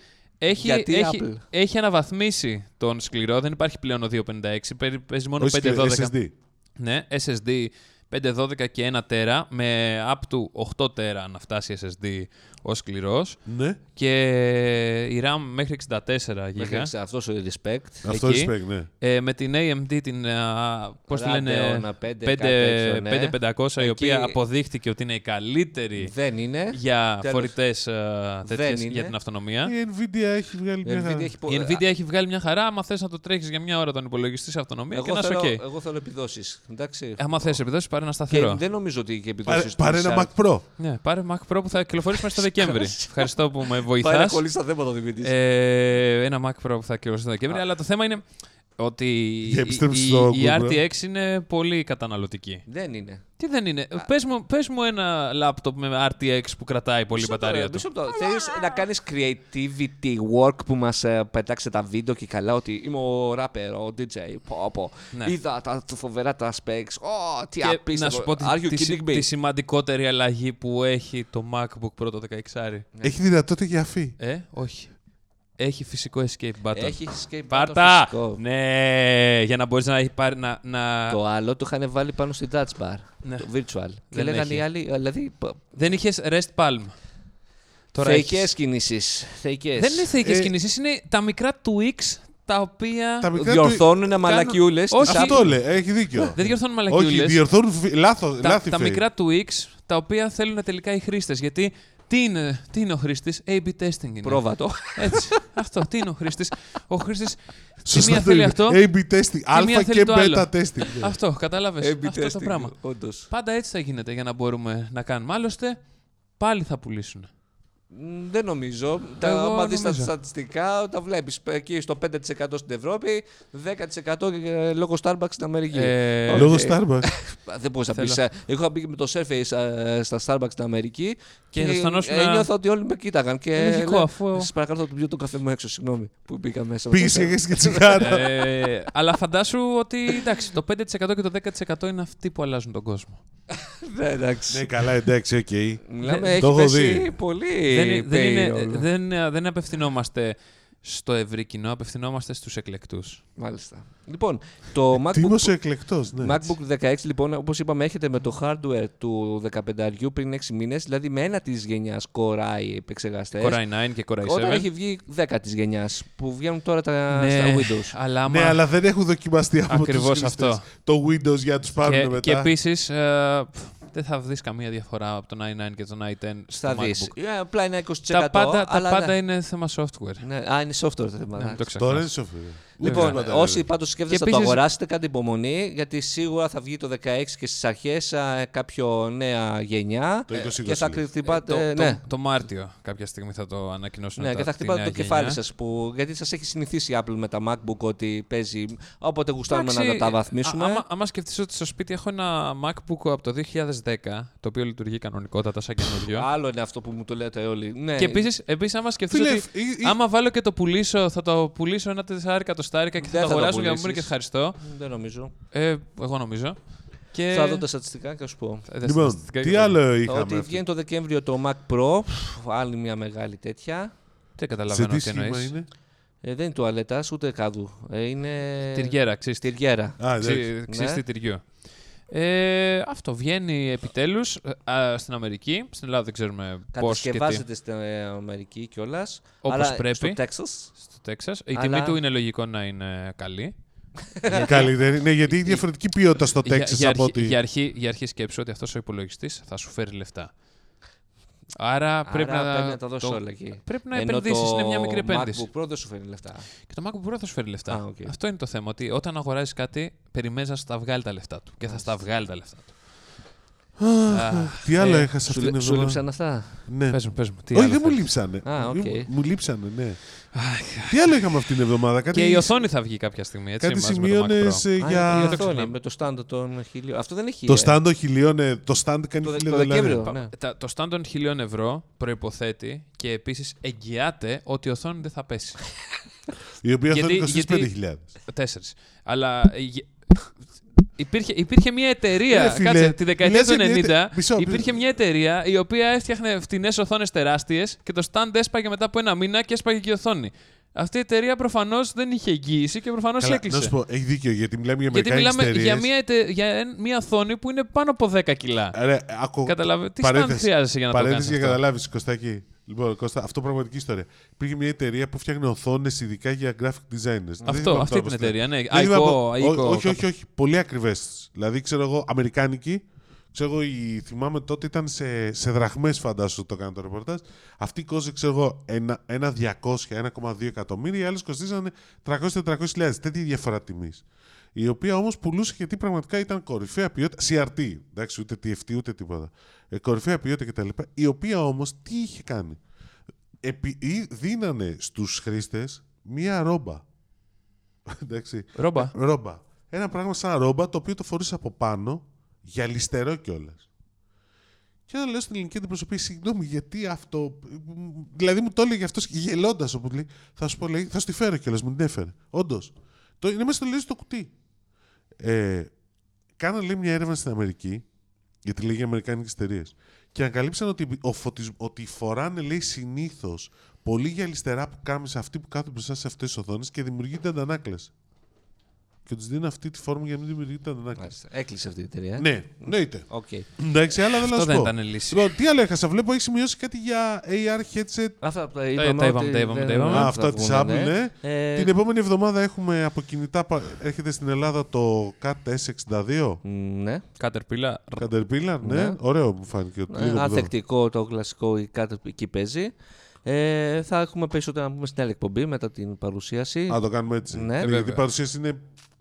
έχει αναβαθμίσει τον σκληρό, δεν υπάρχει πλέον ο 256, παίζει μόνο 512. SSD. Ναι, SSD 512 και 1 τέρα, με up to 8 τέρα να φτάσει SSD ο σκληρός. Ναι. Και η RAM μέχρι 64 GB. Αυτός ο respect. Αυτό respect, ναι. Με την AMD, την πώς τη λένε, 5500, η οποία αποδείχτηκε ότι είναι η καλύτερη για φορητές τέτοιες για την αυτονομία. Η Nvidia έχει βγάλει μια χαρά. Η Nvidia έχει βγάλει μια χαρά. Άμα θες να το τρέχεις για μια ώρα τον υπολογιστή σε αυτονομία και να είσαι OK. Εγώ θέλω επιδόσεις. Άμα θες επιδόσεις, πάρε ένα σταθερό. Και δεν νομίζω ότι και επιδόσεις. Πάρε ένα Mac Pro. Ναι, πάρε Mac Pro που θα κυκλοφορήσει μέσα στο Δεκέμβρη. Ευχαριστώ που με βοηθάς. Πάρε κολλή στα θέματα, Δημήτρη. Ένα Mac Pro που θα κυκλοφορήσει στο Δεκέμβρη. Αλλά το θέμα είναι ότι η RTX είναι πολύ καταναλωτική. Δεν είναι. Τι δεν είναι. Πες μου ένα λάπτοπ με RTX που κρατάει πολύ μπαταρία του. Θέλεις να κάνεις creativity work που μας πετάξε τα βίντεο και καλά ότι είμαι ο rapper, ο DJ, ναι. Είδα τα φοβερά τα specs, τι απίστευτο. Να σου πω τη σημαντικότερη αλλαγή που έχει το MacBook Pro το 16. Έχει δυνατότητα για αφή. Όχι. Έχει φυσικό escape button. Έχει escape button. Πάρτα! Ναι, για να μπορείς να έχει πάρει να... Το άλλο το είχαν βάλει πάνω στη touch bar. Ναι. Το virtual. Και λέγανε οι άλλοι. Δηλαδή... Δεν είχες rest palm. Θεϊκές κινήσεις. Δεν είναι θεϊκές κινήσεις, είναι τα μικρά tweaks τα οποία διορθώνουν μαλακιούλες. Όχι, αυτό λέει, έχει δίκιο. Δεν διορθώνουν μαλακιούλες. Όχι, διορθώνουν λάθη. Τα μικρά tweaks τα οποία θέλουν τελικά οι χρήστες. Γιατί τι είναι ο χρήστης, A-B testing είναι. Πρόβατο. Έτσι. Αυτό, τι είναι ο χρήστης. Ο χρήστης τη μία θέλει αυτό. A-B testing, αλφα και β testing. Αυτό, κατάλαβες. Αυτό το πράγμα. Όντως. Πάντα έτσι θα γίνεται για να μπορούμε να κάνουμε. Άλλωστε, πάλι θα πουλήσουν. Δεν νομίζω. Άμα δεις τα στατιστικά, τα βλέπεις. Εκεί στο 5% στην Ευρώπη, 10% λόγω Starbucks στην Αμερική. Λόγω Starbucks. Δεν μπορείς να πεις. Εγώ είχα μπει με το Surface στα Starbucks στην Αμερική και ένιωθα ότι όλοι με κοίταγαν. Και σας παρακαλώ θα του πιω το καφέ μου έξω, συγγνώμη που μπήκα μέσα. Πήγες και τσιγάρα. Αλλά φαντάσου ότι εντάξει, το 5% και το 10% είναι αυτοί που αλλάζουν τον κόσμο. Ναι, καλά, εντάξει, οκ. Έχει πέσει πολύ. Δεν απευθυνόμαστε στο ευρύ κοινό, απευθυνόμαστε στους εκλεκτούς. Μάλιστα. Λοιπόν, το MacBook 16, λοιπόν, όπως είπαμε, έρχεται με το hardware του 15 πριν 6 μήνες, δηλαδή με ένα της γενιάς Core i επεξεργαστές. Core i9 και Core i7. Όταν έχει βγει 10 της γενιάς, που βγαίνουν τώρα στα Windows. Ναι, αλλά δεν έχουν δοκιμαστεί από τους αυτό. Το Windows για να τους πάρουν μετά. Και επίσης, δεν θα δεις καμία διαφορά από τον i9 και τον i10 στο MacBook. Απλά είναι 20%. Τα πάντα είναι θέμα software. Ναι, είναι software θέμα. Τώρα είναι software. Λοιπόν, όσοι πάντως σκέφτεστε να το αγοράσετε, κάντε υπομονή, γιατί σίγουρα θα βγει το 16 και στις αρχές κάποιο νέα γενιά. Το 2020. Και θα χτυπάτε. Το Μάρτιο κάποια στιγμή θα το ανακοινώσουν. Ναι, και θα χτυπάτε το κεφάλι σας. Γιατί σας έχει συνηθίσει η Apple με τα MacBook ότι παίζει όποτε γουστάρουμε να τα βαθμίσουμε. Άμα σκεφτείς ότι στο σπίτι έχω ένα MacBook από το 2010, το οποίο λειτουργεί κανονικότατα σαν καινούριο. Άλλο είναι αυτό που μου το λέτε όλοι. Ναι. Και επίσης, άμα σκεφτείς ότι άμα βάλω και το πουλήσω, θα το πουλήσω ένα 4 και θα το αγοράσω για να μου πούνε και ευχαριστώ. Δεν νομίζω. Εγώ νομίζω. Και... Θα δω τα στατιστικά και θα σου πω. Λοιπόν, τι άλλο είχαμε. Ότι βγαίνει το Δεκέμβριο το Mac Pro, άλλη μια μεγάλη τέτοια. Δεν καταλαβαίνω τι εννοείς. Δεν είναι τουαλέτας ούτε κάδου. Είναι... Τυριέρα, τυριέρα. Ξύστη τυριού. Αυτό βγαίνει επιτέλους στην Αμερική. Στην Ελλάδα δεν ξέρουμε πώς. Κατασκευάζεται στην Αμερική κιόλας. Όπως πρέπει. Στο Τέξας. Η τιμή του είναι λογικό να είναι καλή. Καλή δεν είναι, γιατί έχει διαφορετική ποιότητα στο Τέξας από ότι. Για αρχή σκέψου ότι αυτός ο υπολογιστής θα σου φέρει λεφτά. Άρα πρέπει να τα δώσει όλα εκεί. Πρέπει να επενδύσεις, είναι μια μικρή επένδυση. Το MacBook Pro δεν σου φέρει λεφτά. Και το MacBook Pro θα σου φέρει λεφτά. Αυτό είναι το θέμα. Ότι όταν αγοράζεις κάτι, περιμένεις να σου τα βγάλει τα λεφτά του. Και θα στα βγάλει τα λεφτά του. Τι άλλο έχασα αυτήν την εβδομάδα. Σου λείψαν αυτά. Ναι. Πες μου. Όχι, δεν μου λείψανε. Μου λείψανε, ναι. Τι άλλο είχαμε αυτήν την εβδομάδα. Και η οθόνη θα βγει κάποια στιγμή. Κάτι σημείωνες για. Η οθόνη με το stand των 1.000. Αυτό δεν έχει. Το stand των 1.000, το stand κάνει $1.000. Το stand των €1.000 προϋποθέτει και επίσης εγγυάται ότι η οθόνη δεν θα πέσει. Η οποία οθόνη κοστίζει 5.000. 4. Αλλά. Υπήρχε μια εταιρεία, κάτσε, τη δεκαετία του 90, υπήρχε μια εταιρεία η οποία έφτιαχνε φτηνές οθόνες τεράστιες και το stand έσπαγε μετά από ένα μήνα και έσπαγε και η οθόνη. Αυτή η εταιρεία προφανώς δεν είχε εγγύηση και προφανώς έκλεισε. Να σου πω, έχει δίκιο, γιατί μιλάμε για αμερικάνικες εταιρείες. Για μια οθόνη που είναι πάνω από 10 κιλά. Τι stand χρειάζεσαι για να το κάνεις? Παρένθεση για να καταλάβεις, Κωστάκη. Λοιπόν, Κώστα, αυτό πραγματική ιστορία. Υπήρχε μια εταιρεία που φτιάχνε οθόνες ειδικά για graphic designers. Αυτή την εταιρεία, ναι. Όχι. Πολύ ακριβές. Δηλαδή, ξέρω εγώ, αμερικάνικη. Ξέρω εγώ, θυμάμαι τότε ήταν σε δραχμές, φαντάσου το κάνω το ρεπορτάζ. Αυτή κόστησε, ξέρω εγώ, 1,2 εκατομμύρια, οι άλλες κοστίζανε 300-400.000. Τέτοια διαφορά τιμής. Η οποία όμως πουλούσε γιατί πραγματικά ήταν κορυφαία ποιότητα. CRT, εντάξει, ούτε TFT ούτε τίποτα. Κορυφαία ποιότητα κτλ. Η οποία όμως τι είχε κάνει? Δίνανε στους χρήστες μία ρόμπα. Ρόμπα. Ένα πράγμα σαν ρόμπα το οποίο το φορούσε από πάνω, γυαλιστερό κιόλας. Και όταν λέω στην ελληνική αντιπροσωπεία, συγγνώμη, γιατί αυτό. Δηλαδή μου το έλεγε αυτό γελώντας, όπου λέει, θα σου τη φέρω κιόλας, μου την έφερε. Όντως. Είναι μέσα στο κουτί. Κάναν λέει μια έρευνα στην Αμερική, γιατί λέγει αμερικάνικες εταιρείες, και ανακαλύψαν ότι φοράνε λέει συνήθως πολύ γυαλιστερά πουκάμισα αυτοί που κάθονται μπροστά σε αυτές τις οθόνες και δημιουργείται αντανάκλαση. Και τους δίνουν αυτή τη φόρμα για να μην δημιουργείται αντανάκλαση. Έκλεισε αυτή η εταιρεία. Ναι, εννοείται. Okay. Εντάξει, άλλα δεν αυτό δεν ήταν λύση. Τι άλλο έχασα, βλέπω έχει σημειώσει κάτι για AR headset. Αυτά τα είπαμε. Αυτά της Apple, ναι. Την επόμενη εβδομάδα έχουμε από κινητά, έρχεται στην Ελλάδα το Cat S62. Ναι. Caterpillar, ναι. Ωραίο μου φάνηκε. Ανθεκτικό το κλασικό, η Cat εκεί παίζει. Θα έχουμε περισσότερα να πούμε στην άλλη εκπομπή μετά την παρουσίαση. Το κάνουμε έτσι. Ναι. Γιατί η παρουσίαση είναι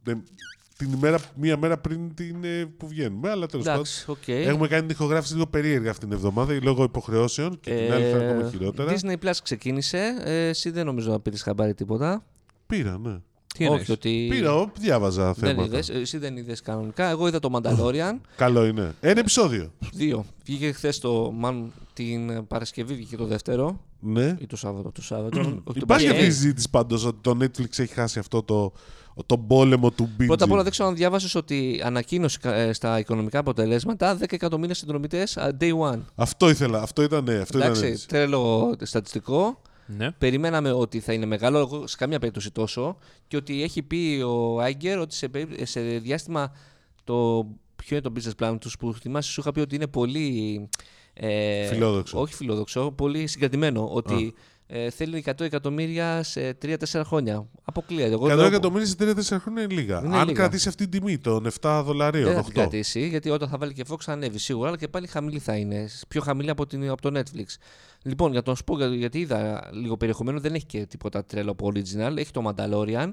μία μέρα πριν που βγαίνουμε. Αλλά τέλος πάντων. Έχουμε κάνει την ηχογράφηση λίγο περίεργα αυτήν την εβδομάδα λόγω υποχρεώσεων και την άλλη θα είναι ακόμα χειρότερα. Disney Plus ξεκίνησε. Εσύ δεν νομίζω να πήρες χαμπάρι τίποτα. Πήρα, ναι. Όχι, ότι... Πήρα, διάβαζα θέματα. Εσύ δεν είδες κανονικά. Εγώ είδα το Mandalorian. Καλό είναι. Ένα επεισόδιο. 2. Βγήκε χθες την Παρασκευή, βγήκε το δεύτερο. Ναι. Ή το Σάββατο. Υπάρχει αυτή η συζήτηση πάντως ότι το Netflix έχει χάσει αυτό τον πόλεμο του binge. Πρώτα απ' όλα δεν ξέρω αν διάβασες ότι ανακοίνωσε στα οικονομικά αποτελέσματα 10 εκατομμύρια συνδρομητές day one. Αυτό ήθελα. Αυτό ήταν. Εντάξει, τρέλο στατιστικό. Ναι. Περιμέναμε ότι θα είναι μεγάλο, εγώ σε καμία περίπτωση τόσο, και ότι έχει πει ο Άιγκερ ότι σε διάστημα ποιο είναι το business plan τους που θυμάσαι, σου είχα πει ότι είναι πολύ φιλόδοξο. Όχι φιλόδοξο, πολύ συγκρατημένο, ότι θέλει 100 εκατομμύρια σε 3-4 χρόνια. Αποκλείεται. 100 εκατομμύρια σε 3-4 χρόνια είναι λίγα. Αν λίγα. Κρατήσει αυτή την τιμή των $7. Δεν θα την κρατήσει, γιατί όταν θα βάλει και Fox θα ανέβει σίγουρα, αλλά και πάλι χαμηλή θα είναι. Πιο χαμηλή από το Netflix. Λοιπόν, για να σου πω, γιατί είδα λίγο περιεχομένο, δεν έχει και τίποτα τρέλο από original. Έχει το Mandalorian,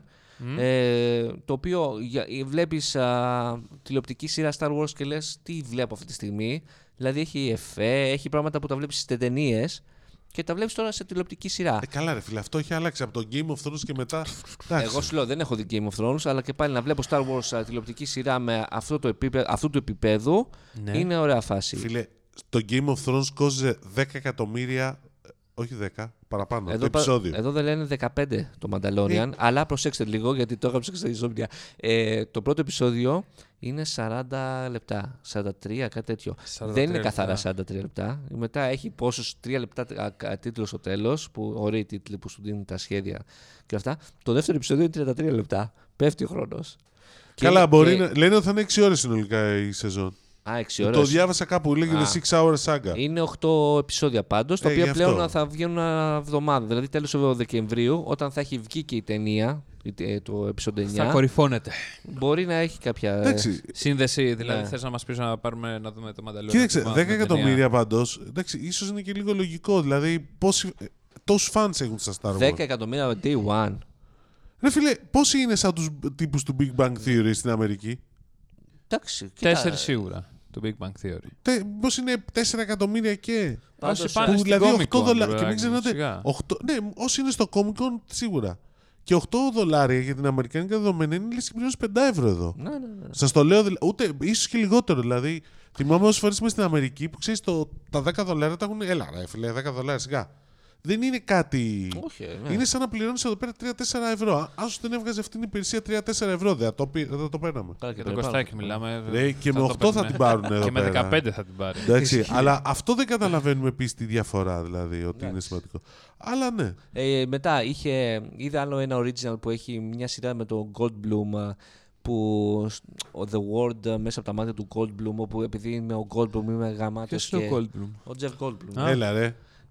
το οποίο βλέπεις τηλεοπτική σειρά Star Wars και λες τι βλέπω αυτή τη στιγμή. Δηλαδή έχει εφέ, έχει πράγματα που τα βλέπεις στις ταινίες και τα βλέπεις τώρα σε τηλεοπτική σειρά. Καλά ρε φίλε, αυτό έχει αλλάξει από το Game of Thrones και μετά. Εγώ σου λέω δεν έχω δει Game of Thrones, αλλά και πάλι να βλέπω Star Wars τηλεοπτική σειρά με αυτού του επίπεδου, ναι, είναι ωραία φάση. Φίλε, το Game of Thrones κόστιζε 10 εκατομμύρια, όχι 10, παραπάνω, το επεισόδιο. Εδώ δεν λένε 15 το Mandalorian, αλλά προσέξτε λίγο γιατί το έγραψα στα Ισόμπια. Το πρώτο επεισόδιο είναι 40 λεπτά, 43, κάτι τέτοιο. Δεν είναι καθαρά 43 λεπτά. Μετά έχει πόσους 3 λεπτά τίτλος στο τέλος, ωραίοι τίτλοι που σου δίνουν τα σχέδια και αυτά. Το δεύτερο επεισόδιο είναι 33 λεπτά. Πέφτει ο χρόνος. Καλά, λένε ότι θα είναι 6 ώρες συνολικά η σεζόν. 6 ώρες. Το διάβασα κάπου, λέγεται 6 hours saga. Είναι 8 επεισόδια πάντως, τα οποία πλέον θα βγαίνουν εβδομάδα. Δηλαδή τέλος Δεκεμβρίου, όταν θα έχει βγει και η ταινία, το επεισόδιο 9. Θα κορυφώνεται. Μπορεί να έχει κάποια σύνδεση. Δηλαδή θες να μας πεις να δούμε το Mandalorian. Κοίταξε, 10 εκατομμύρια πάντως. Εντάξει, ίσως είναι και λίγο λογικό. Δηλαδή, τόσους fans έχουν στα Star Wars. 10 εκατομμύρια day one. Ρε φίλε, πόσοι είναι σαν τους τύπους του Big Bang Theory στην Αμερική? Εντάξει, 4 σίγουρα. Το Big Bang Theory. Πώς είναι 4 εκατομμύρια και. Δηλαδή $8. Και μην ξεχνάτε. Ναι, όσοι είναι στο Comic Con σίγουρα. Και $8 για την αμερικάνικα δεδομένα είναι λες και πληρώνεις $5 εδώ. Ναι. Σας το λέω, ούτε ίσως και λιγότερο. Δηλαδή, θυμάμαι όσες φορές είμαι στην Αμερική που ξέρεις τα $10 τα έχουν. Έλα, ρε φίλε, $10 σιγά. Δεν είναι κάτι. Όχι, ναι. Είναι σαν να πληρώνεις εδώ πέρα 3-4 ευρώ. Αν σου δεν έβγαζε αυτή την υπηρεσία 3-4 ευρώ, δεν θα το παίρναμε. Για το Κωστάκι μιλάμε. Και με 8 θα την πάρουν εδώ. Και με 15 θα την πάρει. Εντάξει, αλλά αυτό δεν καταλαβαίνουμε επίσης τη διαφορά, δηλαδή, ότι είναι σημαντικό. Αλλά ναι. Μετά είδα άλλο ένα original που έχει μια σειρά με τον Goldblum. Που The World μέσα από τα μάτια του Goldblum, όπου επειδή είμαι ο Goldblum είμαι γαμάτος. Ποιος είναι ο Goldblum? Ο Jeff Goldblum. Έλα ρε.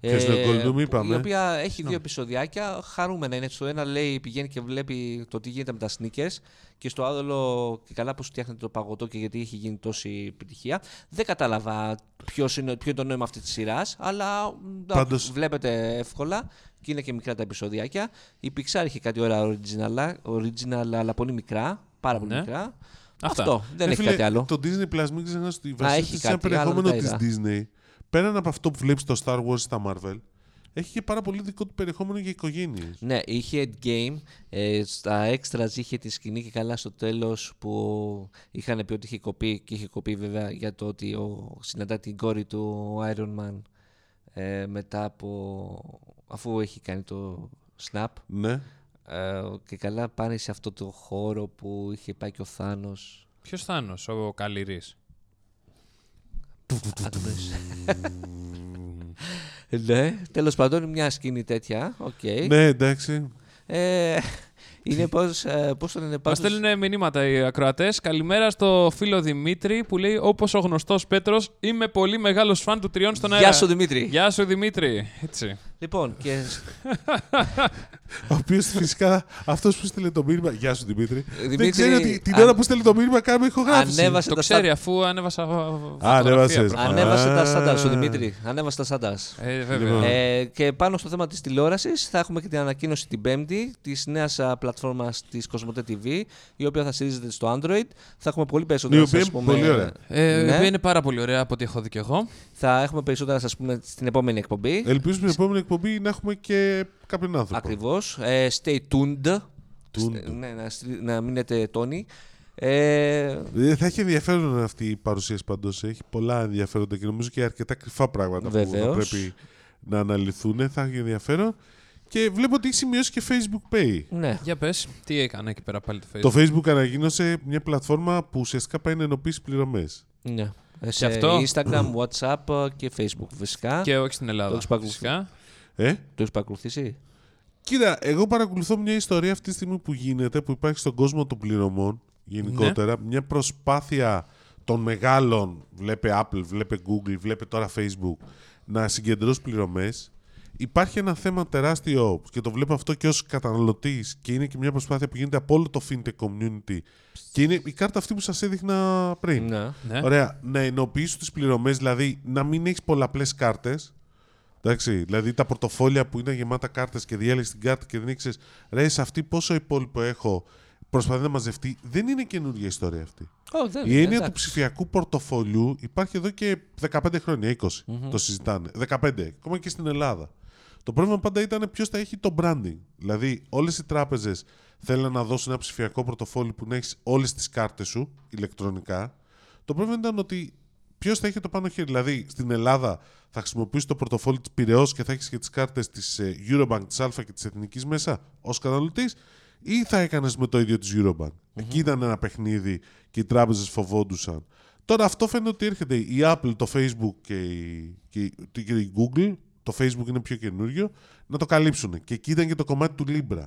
Η οποία έχει 2 επεισοδιάκια χαρούμενα. Είναι στο ένα λέει πηγαίνει και βλέπει το τι γίνεται με τα sneakers και στο άλλο και καλά πως φτιάχνεται το παγωτό και γιατί έχει γίνει τόση επιτυχία. Δεν κατάλαβα ποιο είναι το νόημα αυτής της σειράς, αλλά βλέπετε εύκολα και είναι και μικρά τα επεισοδιάκια. Η Pixar έχει κάτι ωραία original αλλά πολύ μικρά, πάρα πολύ μικρά. Αυτό, δεν έχει κάτι άλλο. Το Disney Plus, μην ξεχνάς ότι βασίζεται σε ένα περιεχόμενο της Disney. Πέραν από αυτό που βλέπεις στο Star Wars, στα Marvel, έχει και πάρα πολύ δικό του περιεχόμενο για οικογένειες. Ναι, είχε endgame. Στα extras είχε τη σκηνή και καλά στο τέλος που είχαν πει ότι είχε κοπεί, και είχε κοπεί βέβαια για το ότι συναντά την κόρη του Iron Man μετά αφού έχει κάνει το snap. Ναι. Και καλά πάνε σε αυτό το χώρο που είχε πάει και ο Θάνος. Ποιος Θάνος, ο Καλλιρής? Ναι, τέλος πάντων μια σκηνή τέτοια. Okay. Ναι, εντάξει. Είναι πώς το λένε. Μας στέλνουν μηνύματα οι ακροατές. Καλημέρα στο φίλο Δημήτρη που λέει: όπως ο γνωστός Πέτρος, είμαι πολύ μεγάλος φαν του Τριών στον αέρα. Γεια σου Δημήτρη. Γεια σου Δημήτρη. Έτσι. Λοιπόν, και... Ο οποίος φυσικά αυτός που στέλνει το μήνυμα. Γεια σου Δημήτρη. Δεν ξέρει ότι την ώρα που στέλνει το μήνυμα κάνουμε ηχογράφηση. Το ξέρει αφού ανέβασα. Ανέβασε τα στάνταρ σου Δημήτρη. Ανέβασε τα στάνταρ. Και πάνω στο θέμα της τηλεόρασης θα έχουμε και την ανακοίνωση την Πέμπτη της νέας πλατφόρμας της Κοσμοτέ TV, η οποία θα στηρίζεται στο Android. Θα έχουμε πολύ περισσότερα να σας πούμε. Πολύ ωραία. Η οποία είναι πάρα πολύ ωραία από ό,τι έχω δει και εγώ. Θα έχουμε περισσότερα να σας πούμε στην επόμενη εκπομπή. Ελπίζουμε στην επόμενη εκπομπή να έχουμε και κάποιον άνθρωπο. Ακριβώς. Stay tuned. Ναι, να μείνετε τόνοι. Θα έχει ενδιαφέρον αυτή η παρουσίαση πάντως. Έχει πολλά ενδιαφέροντα και νομίζω και αρκετά κρυφά πράγματα που θα πρέπει να αναλυθούν. Θα έχει ενδιαφέρον. Και βλέπω ότι έχει σημειώσει και Facebook Pay. Ναι. Για πες, τι έκανε εκεί πέρα πάλι το Facebook? Το Facebook ανακοίνωσε μια πλατφόρμα που ουσιαστικά πάει να ενοποιήσει πληρωμές. Ναι. Σε αυτό... Instagram, WhatsApp και Facebook φυσικά. Και όχι στην Ελλάδα. Το έχεις παρακολουθήσει? Κοίτα, εγώ παρακολουθώ μια ιστορία αυτή τη στιγμή που γίνεται, που υπάρχει στον κόσμο των πληρωμών γενικότερα. Ναι. Μια προσπάθεια των μεγάλων, βλέπε Apple, βλέπε Google, βλέπε τώρα Facebook, να συγκεντρώσει πληρωμές. Υπάρχει ένα θέμα τεράστιο και το βλέπω αυτό και ως καταναλωτής και είναι και μια προσπάθεια που γίνεται από όλο το fintech community και είναι η κάρτα αυτή που σας έδειχνα πριν. Ναι. Ωραία, να ενοποιήσεις τις πληρωμές, δηλαδή να μην έχεις πολλαπλές κάρτες. Εντάξει, δηλαδή τα πορτοφόλια που ήταν γεμάτα κάρτες και διέλεξες την κάρτα και δεν ήξερες ρε σε αυτή πόσο υπόλοιπο έχω, προσπαθεί να μαζευτεί. Δεν είναι καινούργια ιστορία αυτή. Η έννοια του ψηφιακού πορτοφολιού υπάρχει εδώ και 15 χρόνια, 20 το συζητάνε. 15, ακόμα και στην Ελλάδα. Το πρόβλημα πάντα ήταν ποιος θα έχει το branding. Δηλαδή, όλες οι τράπεζες θέλουν να δώσουν ένα ψηφιακό πορτοφόλι που να έχεις όλες τις κάρτες σου ηλεκτρονικά. Το πρόβλημα ήταν ότι ποιος θα έχει το πάνω χέρι. Δηλαδή, στην Ελλάδα θα χρησιμοποιήσεις το πορτοφόλι της Πειραιώς και θα έχεις και τις κάρτες της Eurobank, της Alpha και της Εθνικής μέσα ως καταναλωτής, ή θα έκανες με το ίδιο της Eurobank. Εκεί ήταν ένα παιχνίδι και οι τράπεζες φοβόντουσαν. Τώρα αυτό φαίνεται ότι έρχεται η Apple, το Facebook και η Google. Το Facebook είναι πιο καινούριο, να το καλύψουν. Και εκεί ήταν και το κομμάτι του Libra.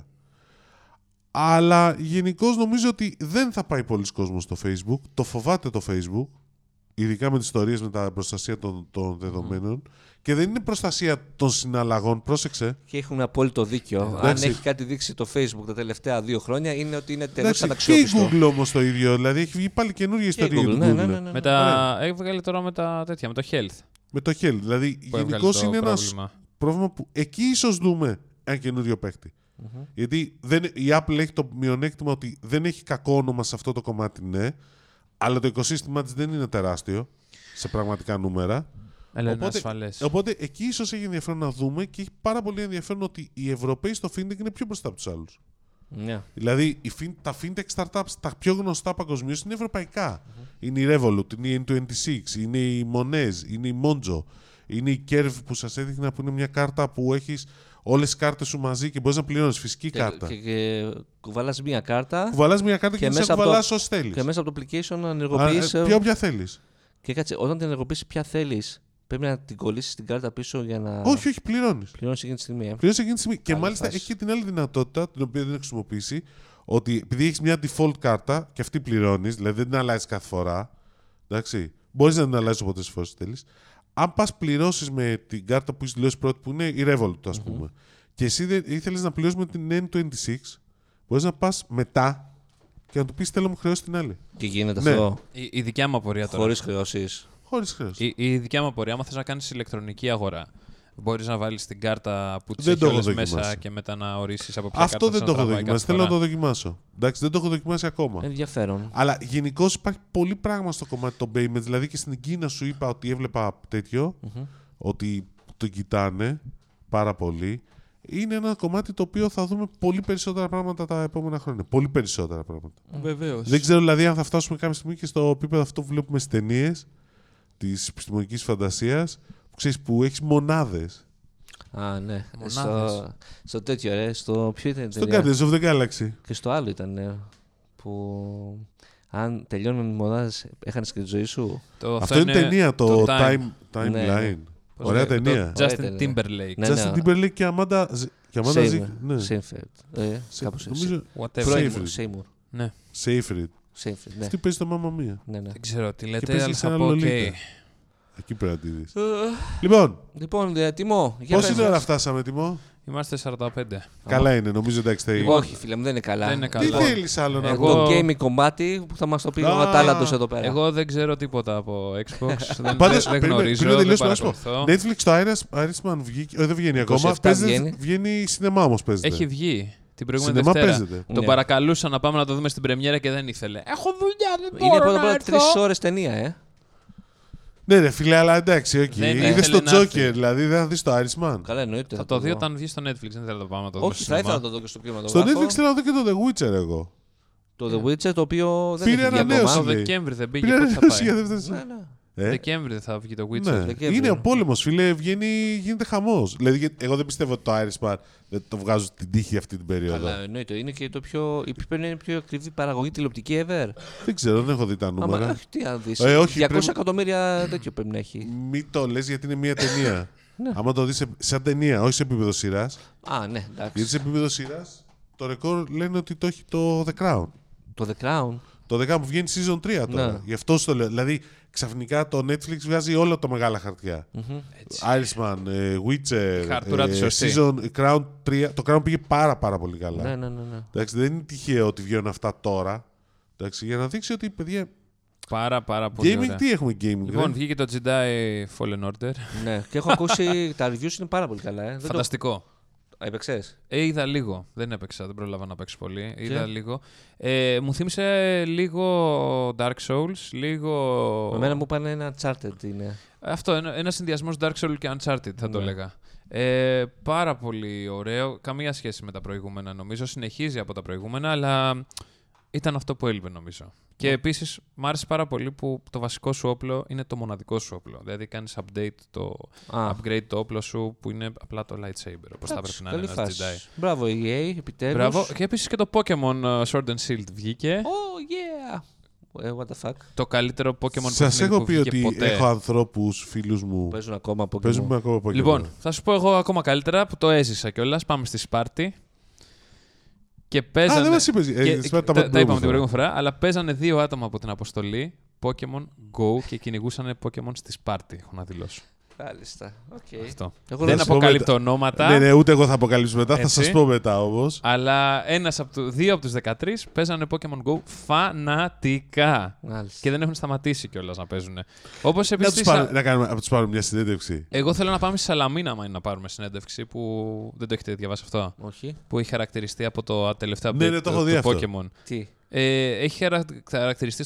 Αλλά γενικώς νομίζω ότι δεν θα πάει πολλοί κόσμος στο Facebook. Το φοβάται το Facebook, ειδικά με τις ιστορίες με τα προστασία των δεδομένων. Και δεν είναι προστασία των συναλλαγών, πρόσεξε. Και έχουν απόλυτο δίκιο. Αν έχει κάτι δείξει το Facebook τα τελευταία 2 χρόνια, είναι ότι είναι τελείως αναξιόπιστο. Και η Google όμως το ίδιο. Δηλαδή έχει βγει πάλι καινούργια ιστορία για την Google. Έβγαλε τώρα με τα τέτοια, με το Health. Με το Health. Δηλαδή γενικώς είναι ένα πρόβλημα που εκεί ίσως δούμε ένα καινούριο παίκτη. Γιατί η Apple έχει το μειονέκτημα ότι δεν έχει κακό όνομα σε αυτό το κομμάτι, ναι, αλλά το οικοσύστημά της δεν είναι τεράστιο σε πραγματικά νούμερα. Οπότε εκεί ίσως έχει ενδιαφέρον να δούμε και έχει πάρα πολύ ενδιαφέρον ότι οι Ευρωπαίοι στο fintech είναι πιο μπροστά από τους άλλους. Yeah. Δηλαδή τα fintech startups, τα πιο γνωστά παγκοσμίως είναι ευρωπαϊκά. Είναι η Revolut, είναι η N26, είναι η Monez, είναι η Monzo, είναι η Curve που σας έδειχνα που είναι μια κάρτα που έχεις όλες τις κάρτες σου μαζί και μπορείς να πληρώνεις φυσική κάρτα. Και κουβαλάς μια κάρτα. Κουβαλάς μια κάρτα και μέσα κουβαλάς όσοι θέλεις. Και μέσα από το application να ενεργοποιείς. Ποια θέλεις. Και κάτσε, όταν την ενεργοποιήσεις ποια θέλεις, πρέπει να την κολλήσεις την κάρτα πίσω για να. Όχι, πληρώνεις. Πληρώνεις εκείνη τη στιγμή. Πληρώνεις εκείνη τη στιγμή. Και μάλιστα έχει και την άλλη δυνατότητα, την οποία δεν έχω χρησιμοποιήσει, ότι επειδή έχεις μια default κάρτα και αυτή πληρώνεις, δηλαδή δεν την αλλάζεις κάθε φορά. Εντάξει. Μπορείς να την αλλάζεις όποτε φορές θέλεις. Αν πας πληρώσεις με την κάρτα που έχεις δηλώσει πρώτη, που είναι η Revolut, ας πούμε, και εσύ ήθελες να πληρώσεις με την N26, μπορείς να πας μετά και να του πεις θέλω μου χρεώσει την άλλη. Και γίνεται αυτό. Η δικιά μου απορία τώρα. Χωρίς χρεώσεις. Χωρίς χρέωση. Η δικιά μου απορία, άμα θες να κάνεις ηλεκτρονική αγορά, μπορείς να βάλεις την κάρτα που τις έχει όλες μέσα και μετά να ορίσεις από ποια αυτό κάρτα δεν το έχω δοκιμάσει. Θέλω να το δοκιμάσω. Εντάξει, δεν το έχω δοκιμάσει ακόμα. Ενδιαφέρον. Αλλά γενικώς υπάρχει πολύ πράγμα στο κομμάτι των payments. Δηλαδή και στην Κίνα σου είπα ότι έβλεπα τέτοιο, ότι το κοιτάνε. πάρα πολύ. Είναι ένα κομμάτι το οποίο θα δούμε πολύ περισσότερα πράγματα τα επόμενα χρόνια. Πολύ περισσότερα πράγματα. Βεβαίως. Δεν ξέρω δηλαδή αν θα φτάσουμε κάποια στιγμή και στο επίπεδο αυτό που βλέπουμε στις ταινίες της επιστημονικής φαντασίας, που έχεις μονάδες. Α, ναι. Στο τέτοιο, στο ποιο ήταν η Στο ταινία? Guardians of the Galaxy. Και στο άλλο ήταν, που αν τελειώνουν οι μονάδες, έχανες και τη ζωή σου. Αυτό είναι ταινία, το Timeline. Ναι. Ωραία ταινία. Justin Timberlake. Ναι, Justin Timberlake και Amanda Seyfried. Κάπως νομίζω. Seymour. Ναι. Seyfried. Ναι. Αυτή παίζει το Mamma Mia. Ναι. Δεν ξέρω τι λέτε, παίζει αλλά σε θα ένα πω Lolita. ok. Εκεί πρέπει να τη δεις. Λοιπόν, Τιμό. Πόση ώρα φτάσαμε, Τιμό? Είμαστε 45. Καλά είναι, νομίζω εντάξει θα είναι. Όχι, φίλε μου, δεν είναι καλά. Δεν είναι Τι καλά. θέλεις άλλο να Το πω? gaming κομμάτι που θα μας το πει ο Ατάλαντος εδώ πέρα. Εγώ δεν ξέρω τίποτα από Xbox. Πάντως, δεν γνωρίζω. πριν να Δεν τελειώσουμε, να σου πω. παρακολουθώ. Netflix το Irishman βγήκε. Δεν βγαίνει ακόμα. 27 βγαίνει. Βγαίνει σινεμά όμως παίζεται. Έχει βγει την προηγούμενη Σινεμά Δευτέρα. παίζεται. Τον Ναι. παρακαλούσα να πάμε να το δούμε στην πρεμιέρα και δεν ήθελε. Έχω δουλειά, δεν Είναι μπορώ να πρώτα έρθω. 3 ώρες ταινία, Ναι, ρε φίλε, αλλά εντάξει, Δεν είδες ήθελε το να έρθει. Joker, δηλαδή δεν θα δεις το Irishman. Καλά, εννοείται. Θα το δει όταν βγει στο Netflix. Δεν θέλω να το πάμε να το δούμε Όχι, στο θα ήθελα να σινεμά. το δω και στο Στο κινηματογράφο. Netflix θέλω να δω και το The Witcher εγώ. Το The Witcher, το οποίο δεν Πήρε έχει βγει ανανέωση. ακόμα. Το λέει. Δεκέμβρη δεν πήγε. Πήρε Πότε θα ανανέωση για πάει. δεύτερη Ναι, σεζόν. ναι. Δεκέμβρη δεν θα βγει το Witcher. Ναι. Δεκέμβρη. Είναι ο πόλεμος, φίλε, γίνεται χαμός. Δηλαδή, εγώ δεν πιστεύω ότι το Irishman δεν το βγάζω στην τύχη αυτή την περίοδο. Καλά, εννοείται. Είναι και το πιο. Πρέπει να είναι η πιο ακριβή παραγωγή τηλεοπτική ever. Δεν ξέρω, δεν έχω δει τα νούμερα. Άμα, τι να δεις. Όχι, 200 πρέπει- εκατομμύρια τέτοιο πρέπει να έχει. Μην το λες γιατί είναι μια ταινία. Ναι. Άμα το δεις σαν ταινία, όχι σε επίπεδο σειράς. Α, ναι, εντάξει. Γιατί σε επίπεδο σειράς το ρεκόρ λένε ότι το έχει το The Crown. Το The Crown. Το The Crown που βγαίνει season 3 τώρα. Ναι. Γι' αυτό σου το λέω. Δηλαδή ξαφνικά το Netflix βγάζει όλα τα μεγάλα χαρτιά. Irishman, Witcher, Χαρτούρα τη σωστή. Crown 3. Το Crown πήγε πάρα πολύ καλά. Ναι. Εντάξει, δεν είναι τυχαίο ότι βγαίνουν αυτά τώρα. Εντάξει, για να δείξει ότι παιδιά. Πάρα πολύ Gaming, ωραία. τι έχουμε gaming. Λοιπόν, ρε? βγήκε το Jedi Fallen Order. Ναι, και έχω ακούσει τα reviews είναι πάρα πολύ καλά. Δεν Φανταστικό. το έπαιξες. Είδα λίγο. Δεν έπαιξα, δεν πρόλαβα να παίξω πολύ. Είδα λίγο. Μου θύμισε λίγο Dark Souls, λίγο. Εμένα μου είπαν ένα Uncharted είναι. Αυτό, ένα συνδυασμός Dark Souls και Uncharted θα το Ναι. έλεγα. Πάρα πολύ ωραίο. Καμία σχέση με τα προηγούμενα νομίζω. Συνεχίζει από τα προηγούμενα, αλλά ήταν αυτό που έλειπε νομίζω. Και επίσης μου άρεσε πάρα πολύ που το βασικό σου όπλο είναι το μοναδικό σου όπλο. Δηλαδή κάνεις upgrade το όπλο σου που είναι απλά το lightsaber. Όπως θα έπρεπε να είναι ένας Jedi. Μπράβο, EA, επιτέλους. Μπράβο. Και επίσης και το Pokemon Sword and Shield βγήκε. Oh, yeah! What the fuck. Το καλύτερο Pokemon Σας έχω που πει βγήκε ότι ποτέ. έχω ανθρώπους, φίλους μου. Παίζουν ακόμα Pokemon. Παίζουμε ακόμα Pokemon. Λοιπόν, θα σου πω εγώ ακόμα καλύτερα που το έζησα κιόλας. Πάμε στη Σπάρτη. Και παίζανε. δεν μας είπες. Τα είπαμε την προηγούμενη φορά, αλλά παίζανε 2 άτομα από την αποστολή Pokemon Go και κυνηγούσαν Pokemon στη Σπάρτη. Έχω να δηλώσω. Μάλιστα. Okay. Αυτό. Εγώ Δεν να σου αποκαλύπτω ονόματα. Ναι, ούτε εγώ θα αποκαλύψω μετά, θα Έτσι. σας πω μετά όμως. Αλλά δύο από τους 13 παίζανε Pokemon Go φανατικά. Μάλιστα. Και δεν έχουν σταματήσει κιόλας να παίζουν. Όπως Να επίσης. τους πάρουμε μια συνέντευξη. Εγώ θέλω να πάμε στη Σαλαμίνα, άμα είναι να πάρουμε συνέντευξη που δεν το έχετε διαβάσει αυτό. Όχι. Που έχει χαρακτηριστεί από το τελευταίο update Ναι, το έχω δει αυτό. Pokemon. Τι. Έχει χαρακτηριστεί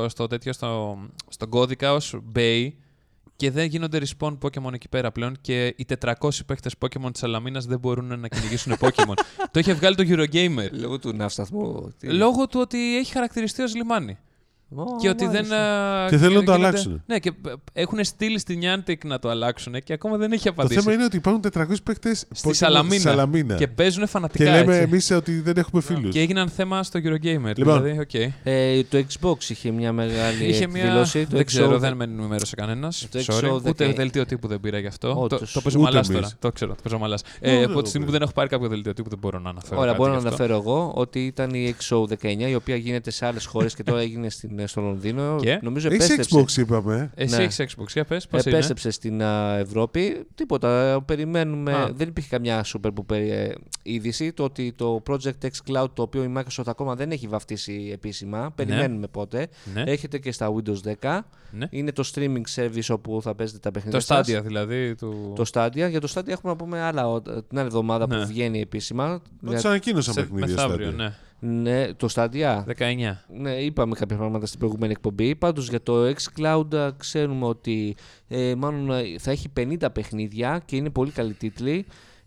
στον κώδικα ως Bay και δεν γίνονται respawn Pokemon εκεί πέρα πλέον και οι 400 παίχτες Pokemon της Σαλαμίνας δεν μπορούν να κυνηγήσουν Pokemon. Το είχε βγάλει το Eurogamer. Λόγω του ναύσταθμού. Λόγω του ότι έχει χαρακτηριστεί ως λιμάνι. Και ότι δεν. Και θέλουν να το αλλάξουν. Ναι, και έχουν στείλει στη Niantic να το αλλάξουν και ακόμα δεν έχει Το απαντήσει. θέμα είναι ότι υπάρχουν 400 παίκτες Στη Σαλαμίνα. Και παίζουν φανατικά. Και λέμε έτσι. εμείς ότι δεν έχουμε φίλους. Και έγιναν θέμα στο Eurogamer. Λοιπόν. Δηλαδή, okay. Το Xbox είχε μια μεγάλη Είχε μια. εκδήλωση. Δεν ξέρω, δεν με ενημέρωσε κανένας. Το Sorry. XO Ούτε 19. δελτίο τύπου δεν πήρα γι' αυτό. Όντως. Το παίζω Ούτε μαλάς εμείς. τώρα. Το ξέρω, το παίζω μαλάς. Ναι, Από τη το στιγμή που δεν έχω πάρει κάποιο δελτίο τύπου δεν μπορώ να αναφέρω. Ωραία, κάτι μπορώ να γι' αυτό. αναφέρω εγώ ότι ήταν η XO19 η οποία γίνεται σε άλλες χώρες και τώρα έγινε στο Λονδίνο. Και? Νομίζω Έχεις επέστρεψε. Xbox είπαμε. Εσύ Ναι. έχεις Xbox, για πες, πώς είναι. Επέστρεψε στην Ευρώπη. Τίποτα. Περιμένουμε. Α. Δεν υπήρχε καμιά super είδηση. Το ότι το Project X Cloud, το οποίο η Microsoft ακόμα δεν έχει βαφτίσει επίσημα. Περιμένουμε πότε. Ναι. Έχετε και στα Windows 10. Ναι. Είναι το streaming service όπου θα παίζετε τα παιχνίδια. Το σας. Stadia δηλαδή. Το Stadia. Για το Stadia έχουμε να πούμε άλλα την άλλη εβδομάδα Ναι. που βγαίνει επίσημα. Τους ανακοίνωσαν παιχνίδια Μεθαύριο, Stadia. ναι. Ναι, το Stadia. 19. Ναι, είπαμε κάποια πράγματα στην προηγούμενη εκπομπή. Πάντως για το xCloud ξέρουμε ότι μάλλον θα έχει 50 παιχνίδια και είναι πολύ καλοί τίτλοι.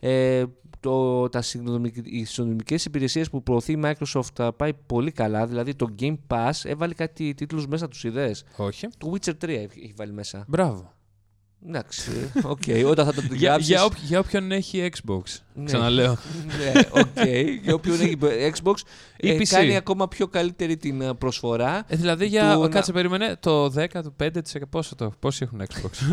Οι συνδρομικές υπηρεσίες που προωθεί η Microsoft πάει πολύ καλά. Δηλαδή το Game Pass έβαλε κάτι τίτλους μέσα, τους είδες? Όχι. Το Witcher 3 έχει βάλει μέσα. Μπράβο. Εντάξει, όταν θα το γράψεις. Για όποιον έχει Xbox, ξαναλέω. Ναι, για όποιον έχει Xbox, κάνει ακόμα πιο καλύτερη την προσφορά. Δηλαδή, κάτσε περίμενε, το 10, το 5%, πόσοι έχουν Xbox?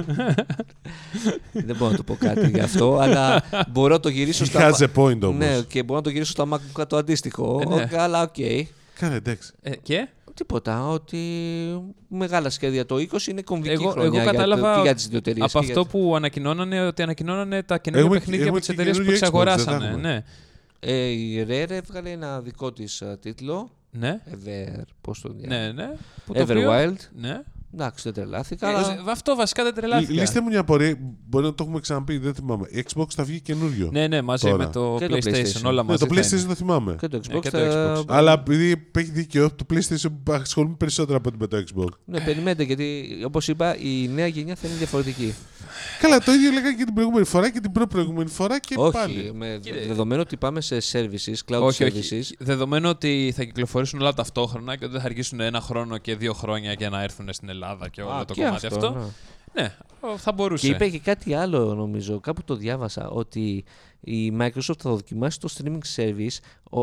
Δεν μπορώ να το πω κάτι γι' αυτό, αλλά μπορώ να το γυρίσω στα... Has a point όμως. Ναι, και μπορώ να το γυρίσω στα MacBook το αντίστοιχο, αλλά οκ. Κάνε εντάξει. Και? Τίποτα, ότι μεγάλα σχέδια. Το 20 είναι κομβική χρονιά εγώ κατάλαβα και για τις δύο εταιρείες. Από αυτό που ανακοινώνανε τα καινούργια παιχνίδια από τις εταιρείες που εξαγοράσανε. Ναι. Η Rare έβγαλε ένα δικό της τίτλο. Ναι. Πώς το ναι. Everwild. Ναι. Εντάξει, δεν τρελάθηκα. Αυτό βασικά δεν τρελάθηκα. Λύστε μου μια απορία. Μπορεί να το έχουμε ξαναπεί, δεν θυμάμαι. Xbox θα βγει καινούριο. Ναι, μαζί τώρα. Με το PlayStation. Όλα μαζί. Το PlayStation το θυμάμαι. Και το Xbox. Αλλά επειδή έχει δίκιο, το PlayStation ασχολούμαι περισσότερο από ότι με το Xbox. Ναι, περιμένετε, γιατί όπως είπα, η νέα γενιά θα είναι διαφορετική. Καλά, το ίδιο λέγανε και την προηγούμενη φορά και την προηγούμενη φορά και πάλι. Όχι, δεδομένο ότι πάμε σε services, cloud services. Δεδομένο ότι θα κυκλοφορήσουν όλα ταυτόχρονα και ότι δεν θα αργήσουν 1 χρόνο και 2 χρόνια για να έρθουν στην Ελλάδα και όλο το κομμάτι αυτό. Ναι, θα μπορούσε. Και είπε και κάτι άλλο, νομίζω, κάπου το διάβασα, ότι η Microsoft θα δοκιμάσει το streaming service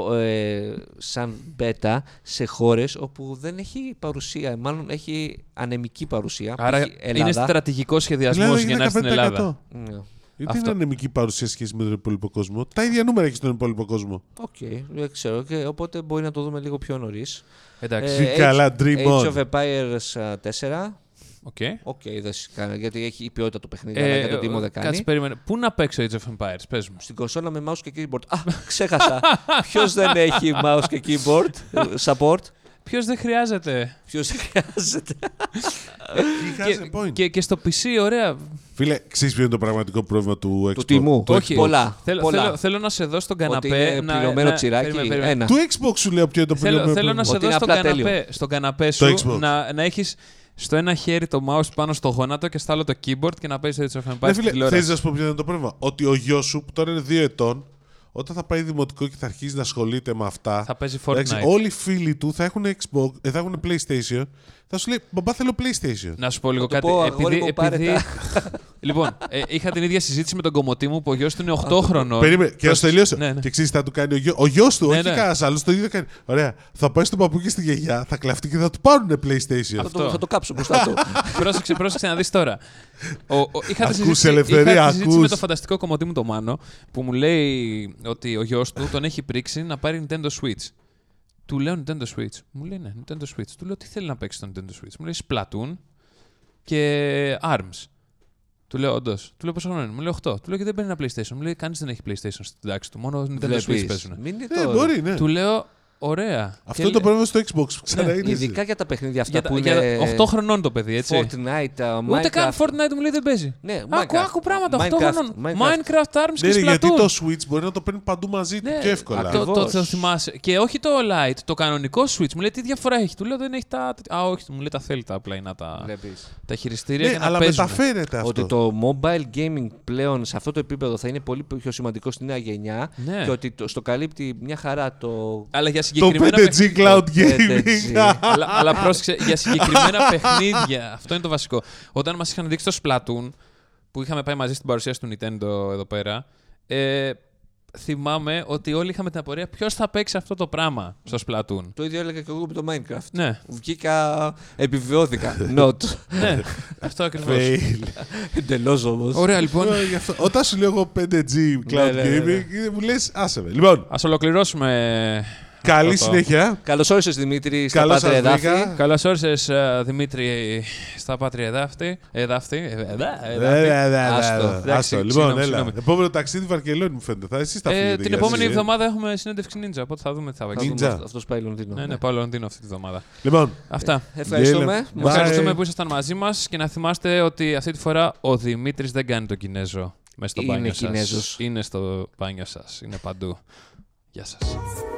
σαν beta σε χώρες όπου δεν έχει παρουσία, μάλλον έχει ανεμική παρουσία. Άρα είναι στρατηγικό σχεδιασμός για να έρθει στην Ελλάδα. Γιατί είναι ανεμική παρουσία σχέση με τον υπόλοιπο κόσμο. Τα ίδια νούμερα έχει στον υπόλοιπο κόσμο. Δεν ξέρω. Και οπότε μπορεί να το δούμε λίγο πιο νωρίς. Εντάξει. Καλά, Dream On. Age of Empires 4. Δεν κάνει, γιατί έχει η ποιότητα του παιχνίδι, αλλά για τον τίμο δεν κάνει. Κάτσε, περίμενε. Πού να παίξω Age of Empires, πες μου. Στην κονσόλα με mouse και keyboard. Ξέχασα. Ποιος δεν έχει mouse και keyboard support? Ποιος δεν χρειάζεται. Και στο PC, ωραία. Φίλε, ξέρεις ποιο είναι το πραγματικό πρόβλημα του Xbox? Του τιμού. Όχι, πολλά. Θέλω να σε δω στον καναπέ. Ότι είναι πληρωμένο τσιράκι. Του Xbox σου λέω ποιο είναι το πληρωμένο. Θέλω να σε δω στον καναπέ σου να έχεις στο ένα χέρι το mouse πάνω στο γόνατο και στο άλλο το keyboard και να παίζεις Age of Empires στην τηλεόραση. Θέλεις να σου πω ποιο είναι το πρόβλημα? Ότι ο γιος σου που τώρα είναι 2 ετών, όταν θα πάει δημοτικό και θα αρχίσει να ασχολείται με αυτά, θα παίζει Fortnite. Όλοι οι φίλοι του θα έχουν Xbox, θα έχουν PlayStation. Θα σου λέει, μπαμπά, θέλω PlayStation. Να σου πω λίγο κάτι. Επειδή... Λοιπόν, είχα την ίδια συζήτηση με τον κομμωτή μου που ο γιος του είναι 8 χρονών. Περίμενε, και να σου τελειώσω. Και ξέρεις τι θα του κάνει ο γιος του, όχι κανένας άλλος, το ίδιο θα κάνει. Ωραία, θα πάει στον παππού και στη γιαγιά, θα κλαφτεί και θα του πάρουν PlayStation. Θα το κάψω μπροστά του. Πρόσεξε να δεις τώρα. Είχα τη συζήτηση με το φανταστικό κομμωτή μου το Μάνο που μου λέει ότι ο γιος του τον έχει πρίξει να πάρει Nintendo Switch. Του λέω Nintendo Switch. Μου λέει ναι, Nintendo Switch. Του λέω τι θέλει να παίξει στο Nintendo Switch. Μου λέει Splatoon και ARMS. Του λέω όντως. Του λέω πόσο χρόνο είναι. Μου λέει 8. Του λέω και δεν παίρνει ένα PlayStation. Μου λέει κανείς δεν έχει PlayStation στην τάξη του. Μόνο Nintendo Switch παίζουν. Μπορεί, ναι. Του λέω ωραία. Αυτό είναι το πρόβλημα στο Xbox. Ειδικά για τα παιχνίδια αυτά που είναι. Για 8 χρονών το παιδί, έτσι. Fortnite, Minecraft. Ούτε καν Fortnite μου λέει δεν παίζει. Ναι, άκου πράγματα 8 χρονών. Minecraft, ARMS και Splatoon. Γιατί το Switch μπορεί να το παίρνει παντού μαζί του πιο εύκολα. Το θυμάσαι. Και όχι το Lite, το κανονικό Switch. Μου λέει τι διαφορά έχει. Του λέω δεν έχει τα. Όχι, μου λέει τα θέλει τα πλαϊνά τα χειριστήρια. Ναι, αλλά μεταφέρεται αυτό. Ότι το mobile gaming πλέον σε αυτό το επίπεδο θα είναι πολύ πιο σημαντικό στη νέα γενιά και ότι στο καλύπτει μια χαρά το. Αλλά για συγκεκριμένα. 5G Cloud Gaming. Αλλά πρόσεξε, για συγκεκριμένα παιχνίδια. Αυτό είναι το βασικό. Όταν μας είχαν δείξει το Splatoon, που είχαμε πάει μαζί στην παρουσίαση του Nintendo εδώ πέρα, θυμάμαι ότι όλοι είχαμε την απορία ποιος θα παίξει αυτό το πράγμα στο Splatoon. Το ίδιο έλεγα και εγώ με το Minecraft. Ναι. Βγήκα, επιβεβαιώθηκα. Not. Ναι, αυτό ακριβώς. Εντελώς όμως. Ωραία, λοιπόν. Όταν σου λέω εγώ 5G Cloud Gaming, μου λες άσε με. Λοιπόν, ας ολοκληρώσουμε. Καλή συνέχεια. Καλώς όρισες, Δημήτρη, στα Πάτρια Εδάφη. Καλώς όρισες, Δημήτρη, στα Πάτρια Εδάφη. Άστο. Λοιπόν, έλα. Επόμενο ταξίδι Βαρκελόνη μου φαίνεται. Εσείς τα φύγετε. Την επόμενη εβδομάδα έχουμε συνέντευξη Ninja, οπότε θα δούμε τι θα παίξει. Αυτός πάει Λονδίνο. Ναι, πάω Λονδίνο αυτή τη εβδομάδα. Λοιπόν, αυτά. Ευχαριστούμε. Ευχαριστούμε που ήσασταν μαζί μας και να θυμάστε ότι αυτή τη φορά ο Δημήτρης δεν κάνει τον Κινέζο μέσα στο μπάνιο σας. Είναι στο μπάνιο σας. Είναι παντού. Γεια σας.